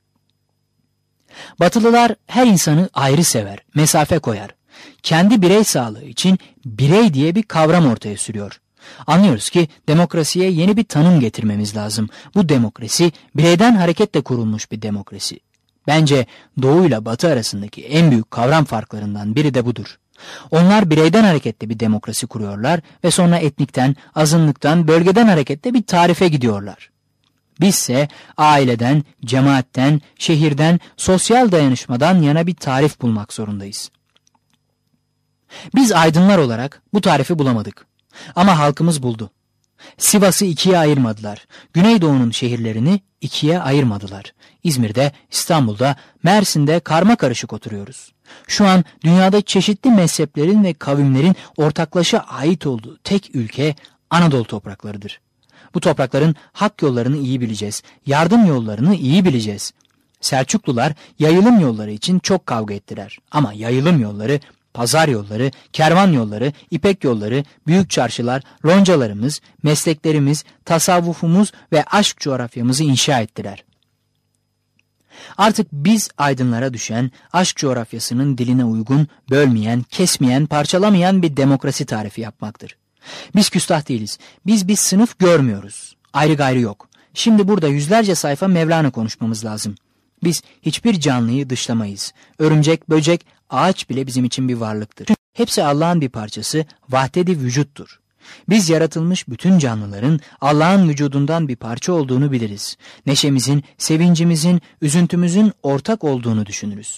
Batılılar her insanı ayrı sever, mesafe koyar. Kendi birey sağlığı için birey diye bir kavram ortaya sürüyor. Anlıyoruz ki demokrasiye yeni bir tanım getirmemiz lazım. Bu demokrasi bireyden hareketle kurulmuş bir demokrasi. Bence Doğu ile Batı arasındaki en büyük kavram farklarından biri de budur. Onlar bireyden hareketle bir demokrasi kuruyorlar ve sonra etnikten, azınlıktan, bölgeden hareketle bir tarife gidiyorlar. Bizse aileden, cemaatten, şehirden, sosyal dayanışmadan yana bir tarif bulmak zorundayız. Biz aydınlar olarak bu tarifi bulamadık. Ama halkımız buldu. Sivas'ı ikiye ayırmadılar. Güneydoğu'nun şehirlerini ikiye ayırmadılar. İzmir'de, İstanbul'da, Mersin'de karmakarışık oturuyoruz. Şu an dünyada çeşitli mezheplerin ve kavimlerin ortaklaşa ait olduğu tek ülke Anadolu topraklarıdır. Bu toprakların hak yollarını iyi bileceğiz. Yardım yollarını iyi bileceğiz. Selçuklular yayılım yolları için çok kavga ettiler. Ama yayılım yolları, pazar yolları, kervan yolları, ipek yolları, büyük çarşılar, loncalarımız, mesleklerimiz, tasavvufumuz ve aşk coğrafyamızı inşa ettiler. Artık biz aydınlara düşen, aşk coğrafyasının diline uygun, bölmeyen, kesmeyen, parçalamayan bir demokrasi tarifi yapmaktır. Biz küstah değiliz. Biz bir sınıf görmüyoruz. Ayrı gayrı yok. Şimdi burada yüzlerce sayfa Mevlana konuşmamız lazım. Biz hiçbir canlıyı dışlamayız. Örümcek, böcek, ağaç bile bizim için bir varlıktır. Hepsi Allah'ın bir parçası, vahdet-i vücuttur. Biz yaratılmış bütün canlıların Allah'ın vücudundan bir parça olduğunu biliriz. Neşemizin, sevincimizin, üzüntümüzün ortak olduğunu düşünürüz.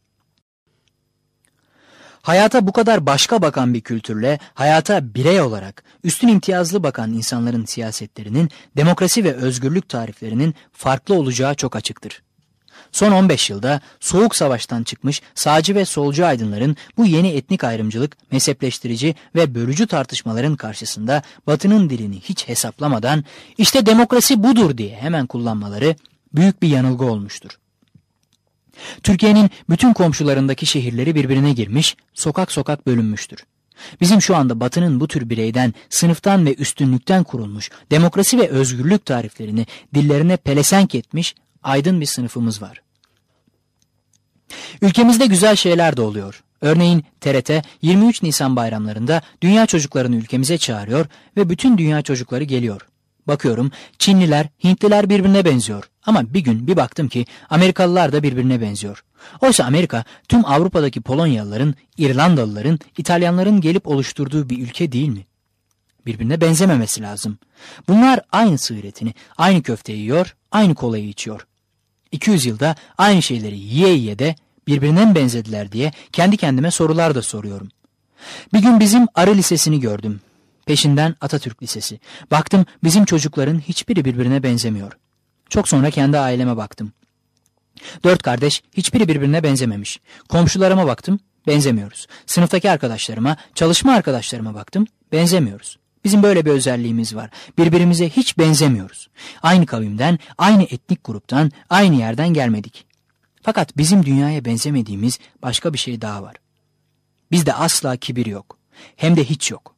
Hayata bu kadar başka bakan bir kültürle, hayata birey olarak üstün imtiyazlı bakan insanların siyasetlerinin, demokrasi ve özgürlük tariflerinin farklı olacağı çok açıktır. Son on beş yılda Soğuk Savaş'tan çıkmış sağcı ve solcu aydınların bu yeni etnik ayrımcılık, mezhepleştirici ve bölücü tartışmaların karşısında Batı'nın dilini hiç hesaplamadan işte demokrasi budur diye hemen kullanmaları büyük bir yanılgı olmuştur. Türkiye'nin bütün komşularındaki şehirleri birbirine girmiş, sokak sokak bölünmüştür. Bizim şu anda Batı'nın bu tür bireyden, sınıftan ve üstünlükten kurulmuş demokrasi ve özgürlük tariflerini dillerine pelesenk etmiş aydın bir sınıfımız var. Ülkemizde güzel şeyler de oluyor. Örneğin T R T yirmi üç Nisan bayramlarında dünya çocuklarını ülkemize çağırıyor ve bütün dünya çocukları geliyor. Bakıyorum Çinliler, Hintliler birbirine benziyor. Ama bir gün bir baktım ki Amerikalılar da birbirine benziyor. Oysa Amerika tüm Avrupa'daki Polonyalıların, İrlandalıların, İtalyanların gelip oluşturduğu bir ülke değil mi? Birbirine benzememesi lazım. Bunlar aynı sığır etini, aynı köfteyi yiyor, aynı kolayı içiyor. iki yüz yılda aynı şeyleri yiye yiye de birbirine mi benzediler diye kendi kendime sorular da soruyorum. Bir gün bizim Arı Lisesi'ni gördüm. Peşinden Atatürk Lisesi. Baktım bizim çocukların hiçbiri birbirine benzemiyor. Çok sonra kendi aileme baktım. Dört kardeş hiçbiri birbirine benzememiş. Komşularıma baktım, benzemiyoruz. Sınıftaki arkadaşlarıma, çalışma arkadaşlarıma baktım, benzemiyoruz. Bizim böyle bir özelliğimiz var. Birbirimize hiç benzemiyoruz. Aynı kavimden, aynı etnik gruptan, aynı yerden gelmedik. Fakat bizim dünyaya benzemediğimiz başka bir şey daha var. Bizde asla kibir yok. Hem de hiç yok.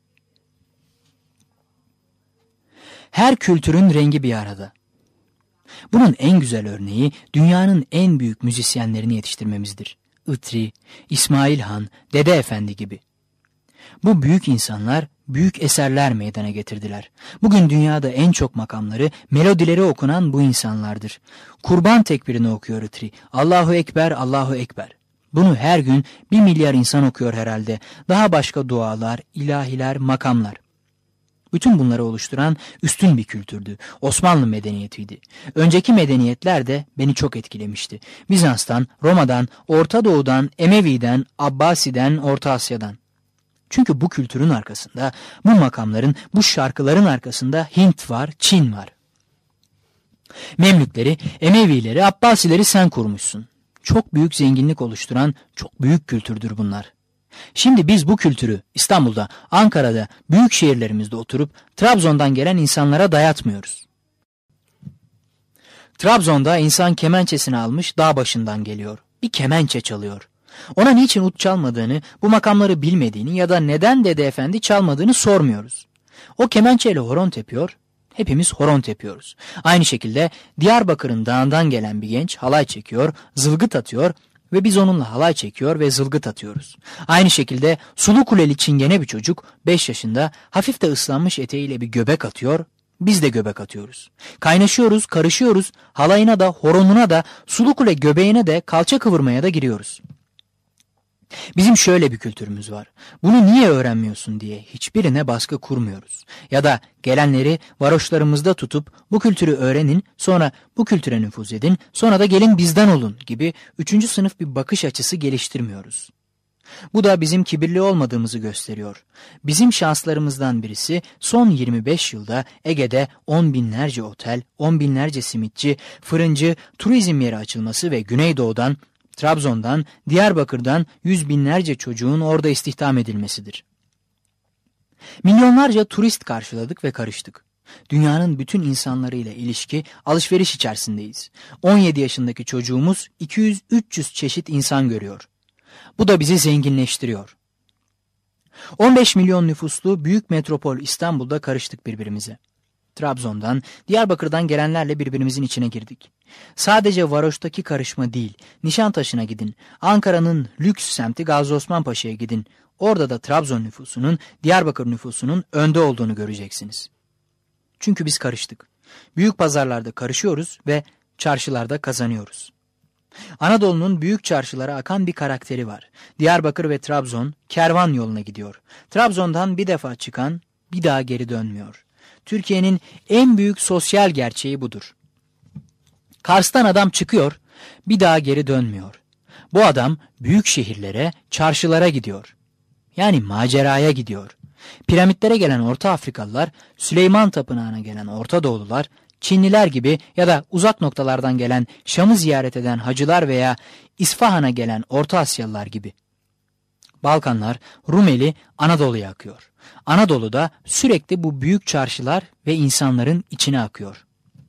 Her kültürün rengi bir arada. Bunun en güzel örneği dünyanın en büyük müzisyenlerini yetiştirmemizdir. Itri, İsmail Han, Dede Efendi gibi. Bu büyük insanlar büyük eserler meydana getirdiler. Bugün dünyada en çok makamları, melodileri okunan bu insanlardır. Kurban tekbirini okuyor Itri. Allahu Ekber, Allahu Ekber. Bunu her gün bir milyar insan okuyor herhalde. Daha başka dualar, ilahiler, makamlar. Bütün bunları oluşturan üstün bir kültürdü. Osmanlı medeniyetiydi. Önceki medeniyetler de beni çok etkilemişti. Bizans'tan, Roma'dan, Orta Doğu'dan, Emevi'den, Abbasi'den, Orta Asya'dan. Çünkü bu kültürün arkasında, bu makamların, bu şarkıların arkasında Hint var, Çin var. Memlükleri, Emevileri, Abbasileri sen kurmuşsun. Çok büyük zenginlik oluşturan çok büyük kültürdür bunlar. Şimdi biz bu kültürü İstanbul'da, Ankara'da, büyük şehirlerimizde oturup Trabzon'dan gelen insanlara dayatmıyoruz. Trabzon'da insan kemençesini almış dağ başından geliyor. Bir kemençe çalıyor. Ona niçin ut çalmadığını, bu makamları bilmediğini ya da neden Dede Efendi çalmadığını sormuyoruz. O kemençeyle horon tepiyor, hepimiz horon tepiyoruz. Aynı şekilde Diyarbakır'ın dağından gelen bir genç halay çekiyor, zılgıt atıyor ve biz onunla halay çekiyor ve zılgıt atıyoruz. Aynı şekilde Sulukuleli Çingene bir çocuk beş yaşında hafif de ıslanmış eteğiyle bir göbek atıyor, biz de göbek atıyoruz. Kaynaşıyoruz, karışıyoruz, halayına da, horonuna da, Sulukule göbeğine de, kalça kıvırmaya da giriyoruz. Bizim şöyle bir kültürümüz var. Bunu niye öğrenmiyorsun diye hiçbirine baskı kurmuyoruz. Ya da gelenleri varoşlarımızda tutup bu kültürü öğrenin, sonra bu kültüre nüfuz edin, sonra da gelin bizden olun gibi üçüncü sınıf bir bakış açısı geliştirmiyoruz. Bu da bizim kibirli olmadığımızı gösteriyor. Bizim şanslarımızdan birisi son yirmi beş yılda Ege'de on binlerce otel, on binlerce simitçi, fırıncı, turizm yeri açılması ve Güneydoğu'dan, Trabzon'dan, Diyarbakır'dan yüz binlerce çocuğun orada istihdam edilmesidir. Milyonlarca turist karşıladık ve karıştık. Dünyanın bütün insanlarıyla ilişki, alışveriş içerisindeyiz. on yedi yaşındaki çocuğumuz iki yüz üç yüz çeşit insan görüyor. Bu da bizi zenginleştiriyor. on beş milyon nüfuslu büyük metropol İstanbul'da karıştık birbirimize. Trabzon'dan, Diyarbakır'dan gelenlerle birbirimizin içine girdik. Sadece varoştaki karışma değil, Nişantaşı'na gidin, Ankara'nın lüks semti Gazi Osman Paşa'ya gidin. Orada da Trabzon nüfusunun, Diyarbakır nüfusunun önde olduğunu göreceksiniz. Çünkü biz karıştık. Büyük pazarlarda karışıyoruz ve çarşılarda kazanıyoruz. Anadolu'nun büyük çarşılara akan bir karakteri var. Diyarbakır ve Trabzon kervan yoluna gidiyor. Trabzon'dan bir defa çıkan bir daha geri dönmüyor. Türkiye'nin en büyük sosyal gerçeği budur. Kars'tan adam çıkıyor, bir daha geri dönmüyor. Bu adam büyük şehirlere, çarşılara gidiyor. Yani maceraya gidiyor. Piramitlere gelen Orta Afrikalılar, Süleyman Tapınağı'na gelen Orta Doğulular, Çinliler gibi ya da uzak noktalardan gelen Şam'ı ziyaret eden hacılar veya İsfahan'a gelen Orta Asyalılar gibi. Balkanlar, Rumeli Anadolu'ya akıyor. Anadolu'da sürekli bu büyük çarşılar ve insanların içine akıyor.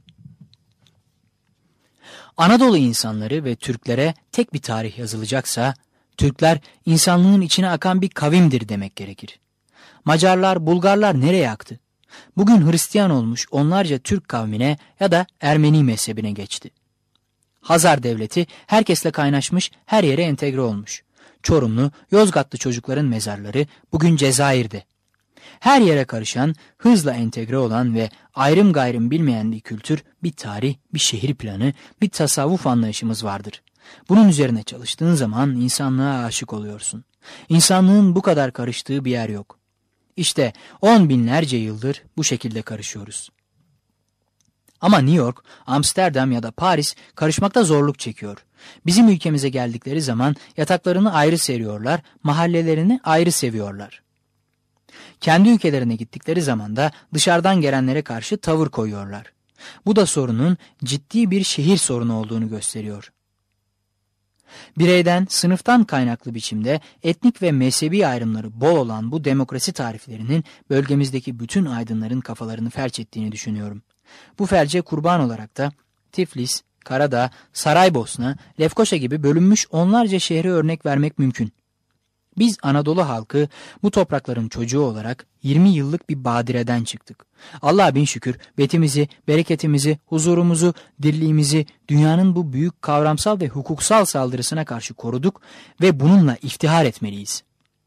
Anadolu insanları ve Türklere tek bir tarih yazılacaksa, Türkler insanlığın içine akan bir kavimdir demek gerekir. Macarlar, Bulgarlar nereye aktı? Bugün Hristiyan olmuş onlarca Türk kavmine ya da Ermeni mezhebine geçti. Hazar devleti herkesle kaynaşmış, her yere entegre olmuş. Çorumlu, Yozgatlı çocukların mezarları bugün Cezayir'de. Her yere karışan, hızla entegre olan ve ayrım gayrım bilmeyen bir kültür, bir tarih, bir şehir planı, bir tasavvuf anlayışımız vardır. Bunun üzerine çalıştığın zaman insanlığa aşık oluyorsun. İnsanlığın bu kadar karıştığı bir yer yok. İşte on binlerce yıldır bu şekilde karışıyoruz. Ama New York, Amsterdam ya da Paris karışmakta zorluk çekiyor. Bizim ülkemize geldikleri zaman yataklarını ayrı seriyorlar, mahallelerini ayrı seviyorlar. Kendi ülkelerine gittikleri zaman da dışarıdan gelenlere karşı tavır koyuyorlar. Bu da sorunun ciddi bir şehir sorunu olduğunu gösteriyor. Bireyden, sınıftan kaynaklı biçimde etnik ve mezhebi ayrımları bol olan bu demokrasi tariflerinin bölgemizdeki bütün aydınların kafalarını felç ettiğini düşünüyorum. Bu felce kurban olarak da Tiflis, Karadağ, Saraybosna, Lefkoşa gibi bölünmüş onlarca şehre örnek vermek mümkün. Biz Anadolu halkı bu toprakların çocuğu olarak yirmi yıllık bir badireden çıktık. Allah'a bin şükür betimizi, bereketimizi, huzurumuzu, dirliğimizi dünyanın bu büyük kavramsal ve hukuksal saldırısına karşı koruduk ve bununla iftihar etmeliyiz.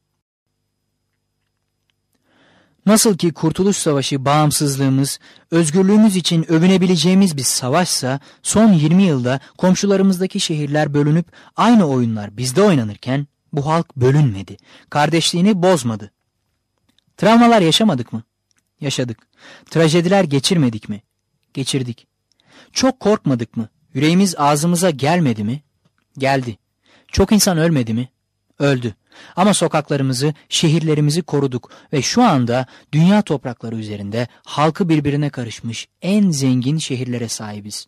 Nasıl ki Kurtuluş Savaşı bağımsızlığımız, özgürlüğümüz için övünebileceğimiz bir savaşsa, son yirmi yılda komşularımızdaki şehirler bölünüp aynı oyunlar bizde oynanırken bu halk bölünmedi, kardeşliğini bozmadı. Travmalar yaşamadık mı? Yaşadık. Trajediler geçirmedik mi? Geçirdik. Çok korkmadık mı? Yüreğimiz ağzımıza gelmedi mi? Geldi. Çok insan ölmedi mi? Öldü. Ama sokaklarımızı, şehirlerimizi koruduk ve şu anda dünya toprakları üzerinde halkı birbirine karışmış en zengin şehirlere sahibiz.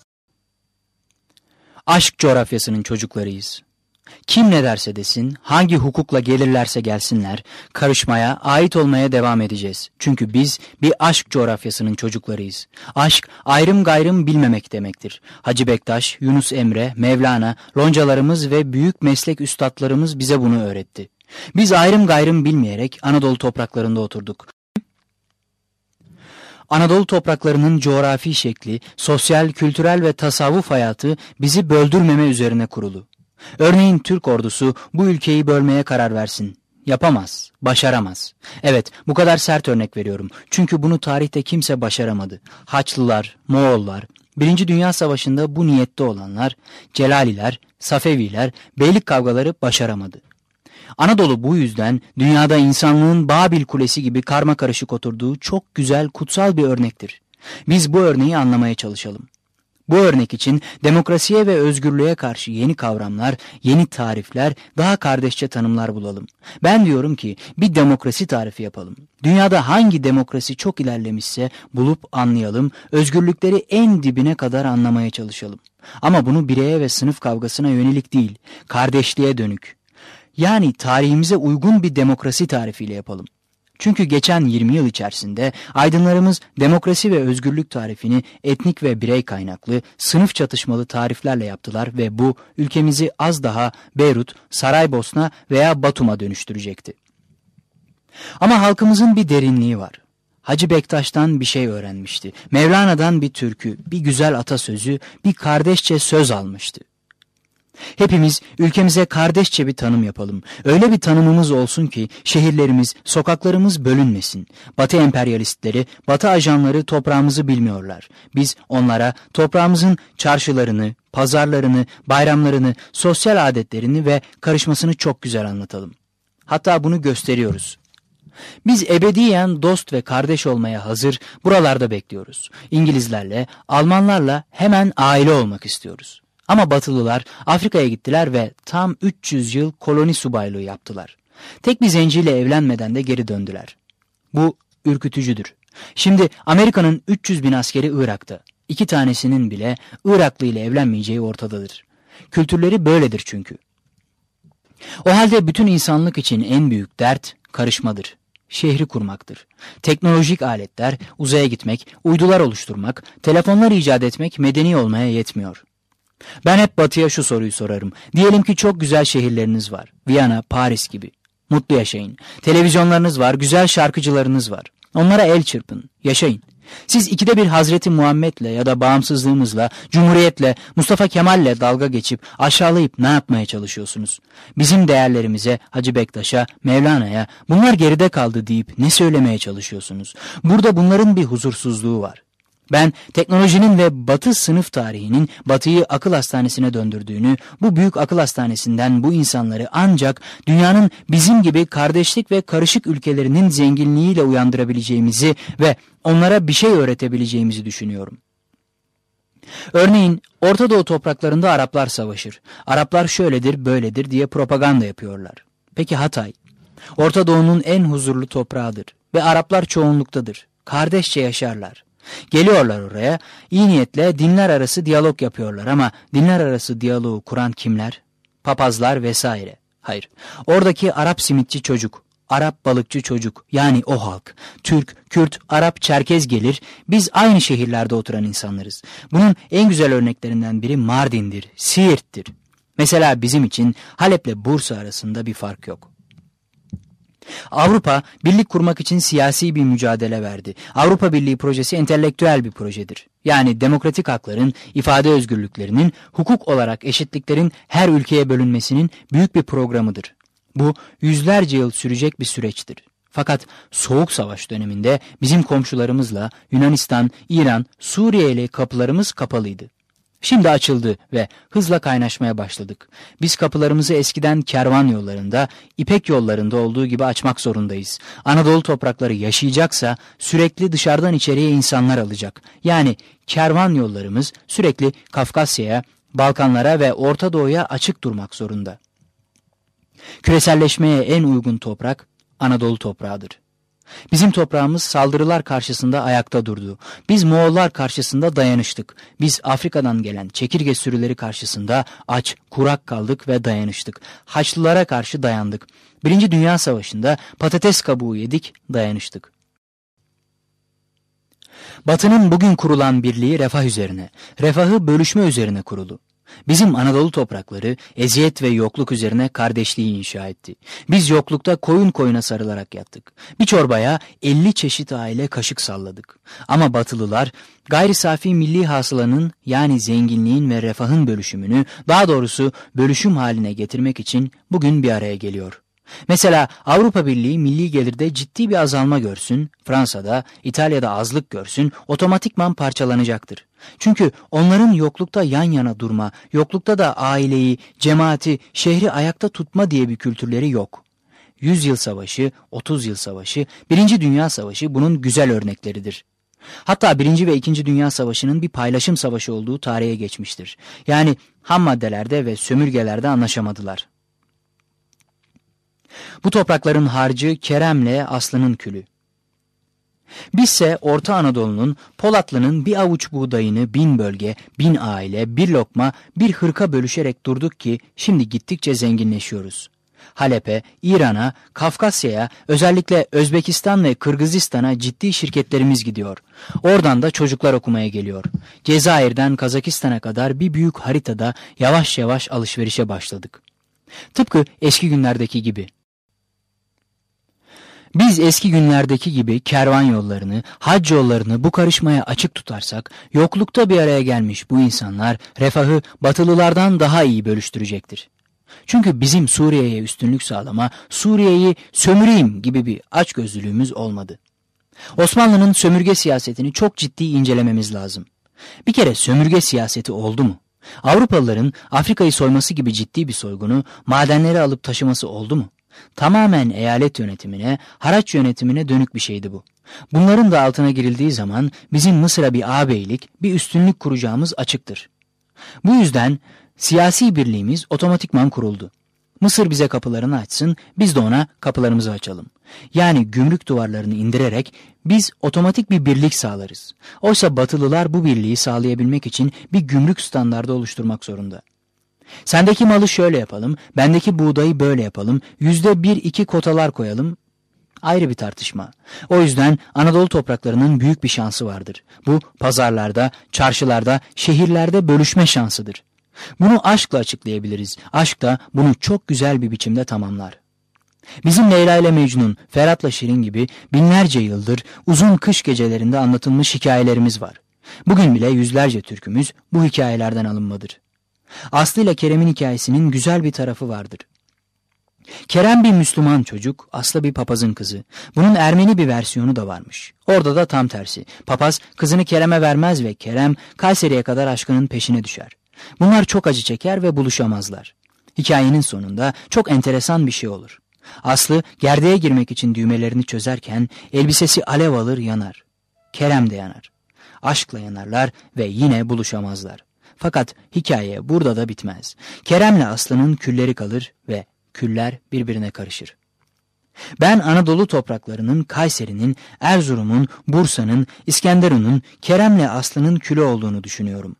Aşk coğrafyasının çocuklarıyız. Kim ne derse desin, hangi hukukla gelirlerse gelsinler, karışmaya, ait olmaya devam edeceğiz. Çünkü biz bir aşk coğrafyasının çocuklarıyız. Aşk, ayrım gayrım bilmemek demektir. Hacı Bektaş, Yunus Emre, Mevlana, loncalarımız ve büyük meslek üstadlarımız bize bunu öğretti. Biz ayrım gayrım bilmeyerek Anadolu topraklarında oturduk. Anadolu topraklarının coğrafi şekli, sosyal, kültürel ve tasavvuf hayatı bizi böldürmeme üzerine kurulu. Örneğin Türk ordusu bu ülkeyi bölmeye karar versin. Yapamaz, başaramaz. Evet, bu kadar sert örnek veriyorum. Çünkü bunu tarihte kimse başaramadı. Haçlılar, Moğollar, Birinci Dünya Savaşı'nda bu niyette olanlar, Celaliler, Safeviler, beylik kavgaları başaramadı. Anadolu bu yüzden dünyada insanlığın Babil Kulesi gibi karmakarışık oturduğu çok güzel, kutsal bir örnektir. Biz bu örneği anlamaya çalışalım. Bu örnek için demokrasiye ve özgürlüğe karşı yeni kavramlar, yeni tarifler, daha kardeşçe tanımlar bulalım. Ben diyorum ki bir demokrasi tarifi yapalım. Dünyada hangi demokrasi çok ilerlemişse bulup anlayalım, özgürlükleri en dibine kadar anlamaya çalışalım. Ama bunu bireye ve sınıf kavgasına yönelik değil, kardeşliğe dönük. Yani tarihimize uygun bir demokrasi tarifiyle yapalım. Çünkü geçen yirmi yıl içerisinde aydınlarımız demokrasi ve özgürlük tarifini etnik ve birey kaynaklı, sınıf çatışmalı tariflerle yaptılar ve bu ülkemizi az daha Beyrut, Saraybosna veya Batum'a dönüştürecekti. Ama halkımızın bir derinliği var. Hacı Bektaş'tan bir şey öğrenmişti. Mevlana'dan bir türkü, bir güzel atasözü, bir kardeşçe söz almıştı. Hepimiz ülkemize kardeşçe bir tanım yapalım. Öyle bir tanımımız olsun ki şehirlerimiz, sokaklarımız bölünmesin. Batı emperyalistleri, Batı ajanları toprağımızı bilmiyorlar. Biz onlara toprağımızın çarşılarını, pazarlarını, bayramlarını, sosyal adetlerini ve karışmasını çok güzel anlatalım. Hatta bunu gösteriyoruz. Biz ebediyen dost ve kardeş olmaya hazır, buralarda bekliyoruz. İngilizlerle, Almanlarla hemen aile olmak istiyoruz. Ama Batılılar Afrika'ya gittiler ve tam üç yüz yıl koloni subaylığı yaptılar. Tek bir zenciyle evlenmeden de geri döndüler. Bu ürkütücüdür. Şimdi Amerika'nın üç yüz bin askeri Irak'ta. İki tanesinin bile Iraklı ile evlenmeyeceği ortadadır. Kültürleri böyledir çünkü. O halde bütün insanlık için en büyük dert karışmadır. Şehri kurmaktır. Teknolojik aletler, uzaya gitmek, uydular oluşturmak, telefonlar icat etmek medeni olmaya yetmiyor. Ben hep Batı'ya şu soruyu sorarım. Diyelim ki çok güzel şehirleriniz var. Viyana, Paris gibi. Mutlu yaşayın. Televizyonlarınız var, güzel şarkıcılarınız var. Onlara el çırpın, yaşayın. Siz ikide bir Hazreti Muhammed'le ya da bağımsızlığımızla, Cumhuriyet'le, Mustafa Kemal'le dalga geçip aşağılayıp ne yapmaya çalışıyorsunuz? Bizim değerlerimize, Hacı Bektaş'a, Mevlana'ya bunlar geride kaldı deyip ne söylemeye çalışıyorsunuz? Burada bunların bir huzursuzluğu var. Ben teknolojinin ve Batı sınıf tarihinin Batı'yı akıl hastanesine döndürdüğünü, bu büyük akıl hastanesinden bu insanları ancak dünyanın bizim gibi kardeşlik ve karışık ülkelerinin zenginliğiyle uyandırabileceğimizi ve onlara bir şey öğretebileceğimizi düşünüyorum. Örneğin Orta Doğu topraklarında Araplar savaşır. Araplar şöyledir, böyledir diye propaganda yapıyorlar. Peki Hatay? Orta Doğu'nun en huzurlu toprağıdır ve Araplar çoğunluktadır. Kardeşçe yaşarlar. Geliyorlar oraya, iyi niyetle dinler arası diyalog yapıyorlar ama dinler arası diyaloğu kuran kimler? Papazlar vesaire. Hayır, oradaki Arap simitçi çocuk, Arap balıkçı çocuk, yani o halk. Türk, Kürt, Arap, Çerkez gelir, biz aynı şehirlerde oturan insanlarız. Bunun en güzel örneklerinden biri Mardin'dir, Siirt'tir. Mesela bizim için Halep'le Bursa arasında bir fark yok. Avrupa, birlik kurmak için siyasi bir mücadele verdi. Avrupa Birliği projesi entelektüel bir projedir. Yani demokratik hakların, ifade özgürlüklerinin, hukuk olarak eşitliklerin her ülkeye bölünmesinin büyük bir programıdır. Bu yüzlerce yıl sürecek bir süreçtir. Fakat Soğuk Savaş döneminde bizim komşularımızla Yunanistan, İran, Suriye ile kapılarımız kapalıydı. Şimdi açıldı ve hızla kaynaşmaya başladık. Biz kapılarımızı eskiden kervan yollarında, İpek yollarında olduğu gibi açmak zorundayız. Anadolu toprakları yaşayacaksa sürekli dışarıdan içeriye insanlar alacak. Yani kervan yollarımız sürekli Kafkasya'ya, Balkanlara ve Orta Doğu'ya açık durmak zorunda. Küreselleşmeye en uygun toprak Anadolu toprağıdır. Bizim toprağımız saldırılar karşısında ayakta durdu. Biz Moğollar karşısında dayanıştık. Biz Afrika'dan gelen çekirge sürüleri karşısında aç, kurak kaldık ve dayanıştık. Haçlılara karşı dayandık. Birinci Dünya Savaşı'nda patates kabuğu yedik, dayanıştık. Batı'nın bugün kurulan birliği refah üzerine, refahı bölüşme üzerine kurulu. Bizim Anadolu toprakları eziyet ve yokluk üzerine kardeşliği inşa etti. Biz yoklukta koyun koyuna sarılarak yattık. Bir çorbaya elli çeşit aile kaşık salladık. Ama Batılılar gayri safi milli hasılanın yani zenginliğin ve refahın bölüşümünü, daha doğrusu bölüşüm haline getirmek için bugün bir araya geliyor. Mesela Avrupa Birliği milli gelirde ciddi bir azalma görsün, Fransa'da, İtalya'da azlık görsün, otomatikman parçalanacaktır. Çünkü onların yoklukta yan yana durma, yoklukta da aileyi, cemaati, şehri ayakta tutma diye bir kültürleri yok. Yüzyıl Savaşı, otuz Yıl Savaşı, Birinci Dünya Savaşı bunun güzel örnekleridir. Hatta Birinci ve İkinci Dünya Savaşı'nın bir paylaşım savaşı olduğu tarihe geçmiştir. Yani ham maddelerde ve sömürgelerde anlaşamadılar. Bu toprakların harcı Kerem'le Aslı'nın külü. Bizse Orta Anadolu'nun, Polatlı'nın bir avuç buğdayını bin bölge, bin aile, bir lokma, bir hırka bölüşerek durduk ki şimdi gittikçe zenginleşiyoruz. Halep'e, İran'a, Kafkasya'ya, özellikle Özbekistan ve Kırgızistan'a ciddi şirketlerimiz gidiyor. Oradan da çocuklar okumaya geliyor. Cezayir'den Kazakistan'a kadar bir büyük haritada yavaş yavaş alışverişe başladık. Tıpkı eski günlerdeki gibi. Biz eski günlerdeki gibi kervan yollarını, hac yollarını bu karışmaya açık tutarsak, yoklukta bir araya gelmiş bu insanlar refahı Batılılardan daha iyi bölüştürecektir. Çünkü bizim Suriye'ye üstünlük sağlama, Suriye'yi sömüreyim gibi bir açgözlülüğümüz olmadı. Osmanlı'nın sömürge siyasetini çok ciddi incelememiz lazım. Bir kere sömürge siyaseti oldu mu? Avrupalıların Afrika'yı soyması gibi ciddi bir soygunu, madenleri alıp taşıması oldu mu? Tamamen eyalet yönetimine, haraç yönetimine dönük bir şeydi bu. Bunların da altına girildiği zaman bizim Mısır'a bir ağabeylik, bir üstünlük kuracağımız açıktır. Bu yüzden siyasi birliğimiz otomatikman kuruldu. Mısır bize kapılarını açsın, biz de ona kapılarımızı açalım. Yani gümrük duvarlarını indirerek biz otomatik bir birlik sağlarız. Oysa Batılılar bu birliği sağlayabilmek için bir gümrük standardı oluşturmak zorunda. Sendeki malı şöyle yapalım, bendeki buğdayı böyle yapalım, yüzde bir iki kotalar koyalım. Ayrı bir tartışma. O yüzden Anadolu topraklarının büyük bir şansı vardır. Bu pazarlarda, çarşılarda, şehirlerde bölüşme şansıdır. Bunu aşkla açıklayabiliriz. Aşk da bunu çok güzel bir biçimde tamamlar. Bizim Leyla ile Mecnun, Ferhat'la Şirin gibi binlerce yıldır uzun kış gecelerinde anlatılmış hikayelerimiz var. Bugün bile yüzlerce türkümüz bu hikayelerden alınmadır. Aslı ile Kerem'in hikayesinin güzel bir tarafı vardır. Kerem bir Müslüman çocuk, Aslı bir papazın kızı. Bunun Ermeni bir versiyonu da varmış. Orada da tam tersi. Papaz kızını Kerem'e vermez ve Kerem Kayseri'ye kadar aşkının peşine düşer. Bunlar çok acı çeker ve buluşamazlar. Hikayenin sonunda çok enteresan bir şey olur. Aslı gerdeğe girmek için düğmelerini çözerken elbisesi alev alır yanar. Kerem de yanar. Aşkla yanarlar ve yine buluşamazlar. Fakat hikaye burada da bitmez. Kerem'le Aslı'nın külleri kalır ve küller birbirine karışır. Ben Anadolu topraklarının, Kayseri'nin, Erzurum'un, Bursa'nın, İskenderun'un, Kerem'le Aslı'nın külü olduğunu düşünüyorum.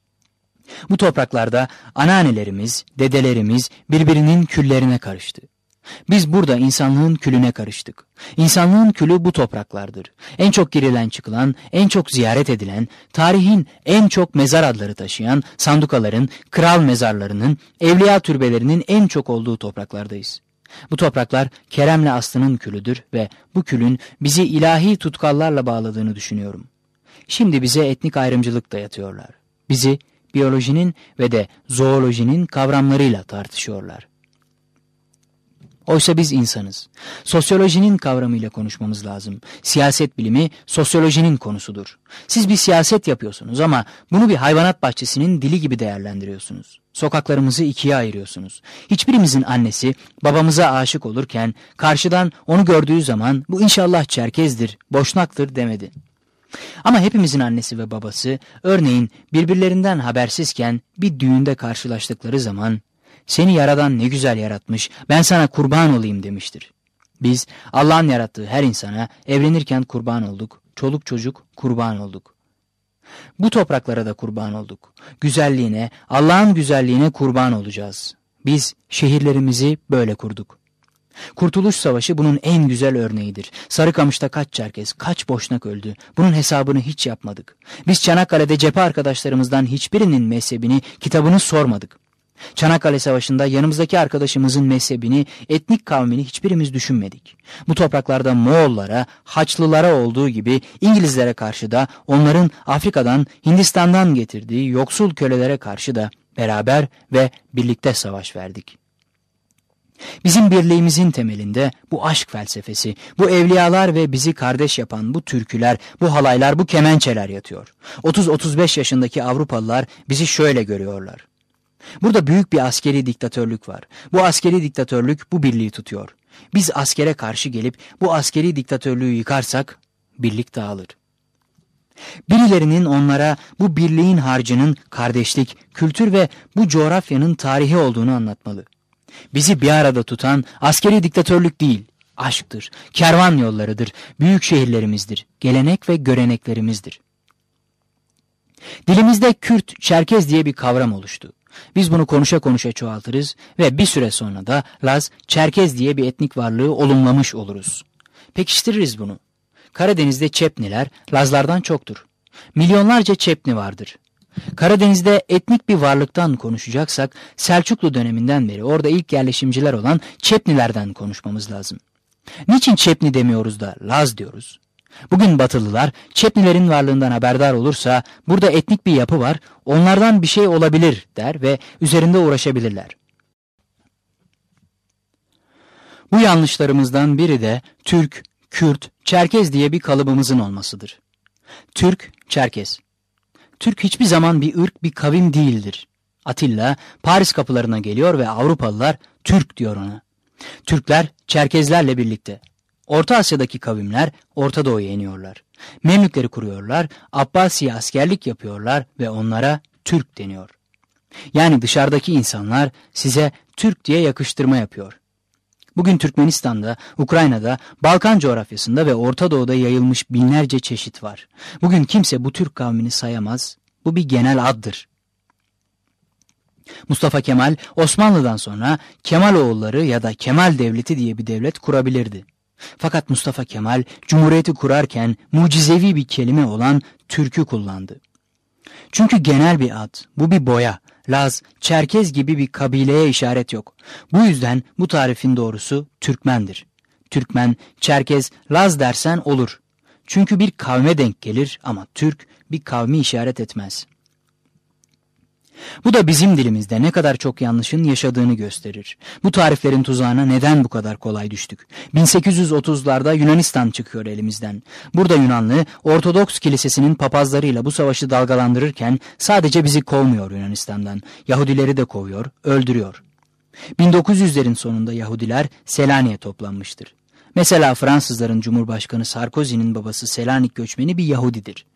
Bu topraklarda anneannelerimiz, dedelerimiz birbirinin küllerine karıştı. Biz burada insanlığın külüne karıştık. İnsanlığın külü bu topraklardır. En çok girilen çıkılan, en çok ziyaret edilen, tarihin en çok mezar adları taşıyan, sandukaların, kral mezarlarının, evliya türbelerinin en çok olduğu topraklardayız. Bu topraklar Kerem'le Aslı'nın külüdür ve bu külün bizi ilahi tutkallarla bağladığını düşünüyorum. Şimdi bize etnik ayrımcılık dayatıyorlar. Bizi biyolojinin ve de zoolojinin kavramlarıyla tartışıyorlar. Oysa biz insanız. Sosyolojinin kavramıyla konuşmamız lazım. Siyaset bilimi sosyolojinin konusudur. Siz bir siyaset yapıyorsunuz ama bunu bir hayvanat bahçesinin dili gibi değerlendiriyorsunuz. Sokaklarımızı ikiye ayırıyorsunuz. Hiçbirimizin annesi babamıza aşık olurken karşıdan onu gördüğü zaman bu inşallah Çerkez'dir, Boşnak'tır demedi. Ama hepimizin annesi ve babası örneğin birbirlerinden habersizken bir düğünde karşılaştıkları zaman seni yaradan ne güzel yaratmış, ben sana kurban olayım demiştir. Biz Allah'ın yarattığı her insana evlenirken kurban olduk, çoluk çocuk kurban olduk. Bu topraklara da kurban olduk. Güzelliğine, Allah'ın güzelliğine kurban olacağız. Biz şehirlerimizi böyle kurduk. Kurtuluş Savaşı bunun en güzel örneğidir. Sarıkamış'ta kaç Çerkez, kaç Boşnak öldü. Bunun hesabını hiç yapmadık. Biz Çanakkale'de cephe arkadaşlarımızdan hiçbirinin mezhebini, kitabını sormadık. Çanakkale Savaşı'nda yanımızdaki arkadaşımızın mezhebini, etnik kavmini hiçbirimiz düşünmedik. Bu topraklarda Moğollara, Haçlılara olduğu gibi İngilizlere karşı da onların Afrika'dan, Hindistan'dan getirdiği yoksul kölelere karşı da beraber ve birlikte savaş verdik. Bizim birliğimizin temelinde bu aşk felsefesi, bu evliyalar ve bizi kardeş yapan bu türküler, bu halaylar, bu kemençeler yatıyor. otuz otuz beş yaşındaki Avrupalılar bizi şöyle görüyorlar. Burada büyük bir askeri diktatörlük var. Bu askeri diktatörlük bu birliği tutuyor. Biz askere karşı gelip bu askeri diktatörlüğü yıkarsak birlik dağılır. Birilerinin onlara bu birliğin harcının kardeşlik, kültür ve bu coğrafyanın tarihi olduğunu anlatmalı. Bizi bir arada tutan askeri diktatörlük değil, aşktır, kervan yollarıdır, büyük şehirlerimizdir, gelenek ve göreneklerimizdir. Dilimizde Kürt, Çerkez diye bir kavram oluştu. Biz bunu konuşa konuşa çoğaltırız ve bir süre sonra da Laz, Çerkez diye bir etnik varlığı olumlamış oluruz. Pekiştiririz bunu. Karadeniz'de Çepniler Lazlardan çoktur. Milyonlarca Çepni vardır. Karadeniz'de etnik bir varlıktan konuşacaksak Selçuklu döneminden beri orada ilk yerleşimciler olan Çepnilerden konuşmamız lazım. Niçin Çepni demiyoruz da Laz diyoruz? Bugün Batılılar Çepnilerin varlığından haberdar olursa burada etnik bir yapı var, onlardan bir şey olabilir der ve üzerinde uğraşabilirler. Bu yanlışlarımızdan biri de Türk, Kürt, Çerkez diye bir kalıbımızın olmasıdır. Türk, Çerkez. Türk hiçbir zaman bir ırk, bir kavim değildir. Atilla Paris kapılarına geliyor ve Avrupalılar Türk diyor ona. Türkler Çerkezlerle birlikte. Orta Asya'daki kavimler Orta Doğu'ya iniyorlar. Memlükleri kuruyorlar, Abbasi'ye askerlik yapıyorlar ve onlara Türk deniyor. Yani dışarıdaki insanlar size Türk diye yakıştırma yapıyor. Bugün Türkmenistan'da, Ukrayna'da, Balkan coğrafyasında ve Orta Doğu'da yayılmış binlerce çeşit var. Bugün kimse bu Türk kavmini sayamaz. Bu bir genel addır. Mustafa Kemal Osmanlı'dan sonra Kemaloğulları ya da Kemal Devleti diye bir devlet kurabilirdi. Fakat Mustafa Kemal Cumhuriyeti kurarken mucizevi bir kelime olan Türk'ü kullandı. Çünkü genel bir ad, bu bir boya. Laz, Çerkez gibi bir kabileye işaret yok. Bu yüzden bu tarifin doğrusu Türkmendir. Türkmen, Çerkez, Laz dersen olur. Çünkü bir kavme denk gelir ama Türk bir kavmi işaret etmez. Bu da bizim dilimizde ne kadar çok yanlışın yaşadığını gösterir. Bu tariflerin tuzağına neden bu kadar kolay düştük? bin sekiz yüz otuzlarda Yunanistan çıkıyor elimizden. Burada Yunanlı Ortodoks Kilisesi'nin papazlarıyla bu savaşı dalgalandırırken sadece bizi kovmuyor Yunanistan'dan. Yahudileri de kovuyor, öldürüyor. bin dokuz yüzlerin sonunda Yahudiler Selanik'e toplanmıştır. Mesela Fransızların Cumhurbaşkanı Sarkozy'nin babası Selanik göçmeni bir Yahudidir.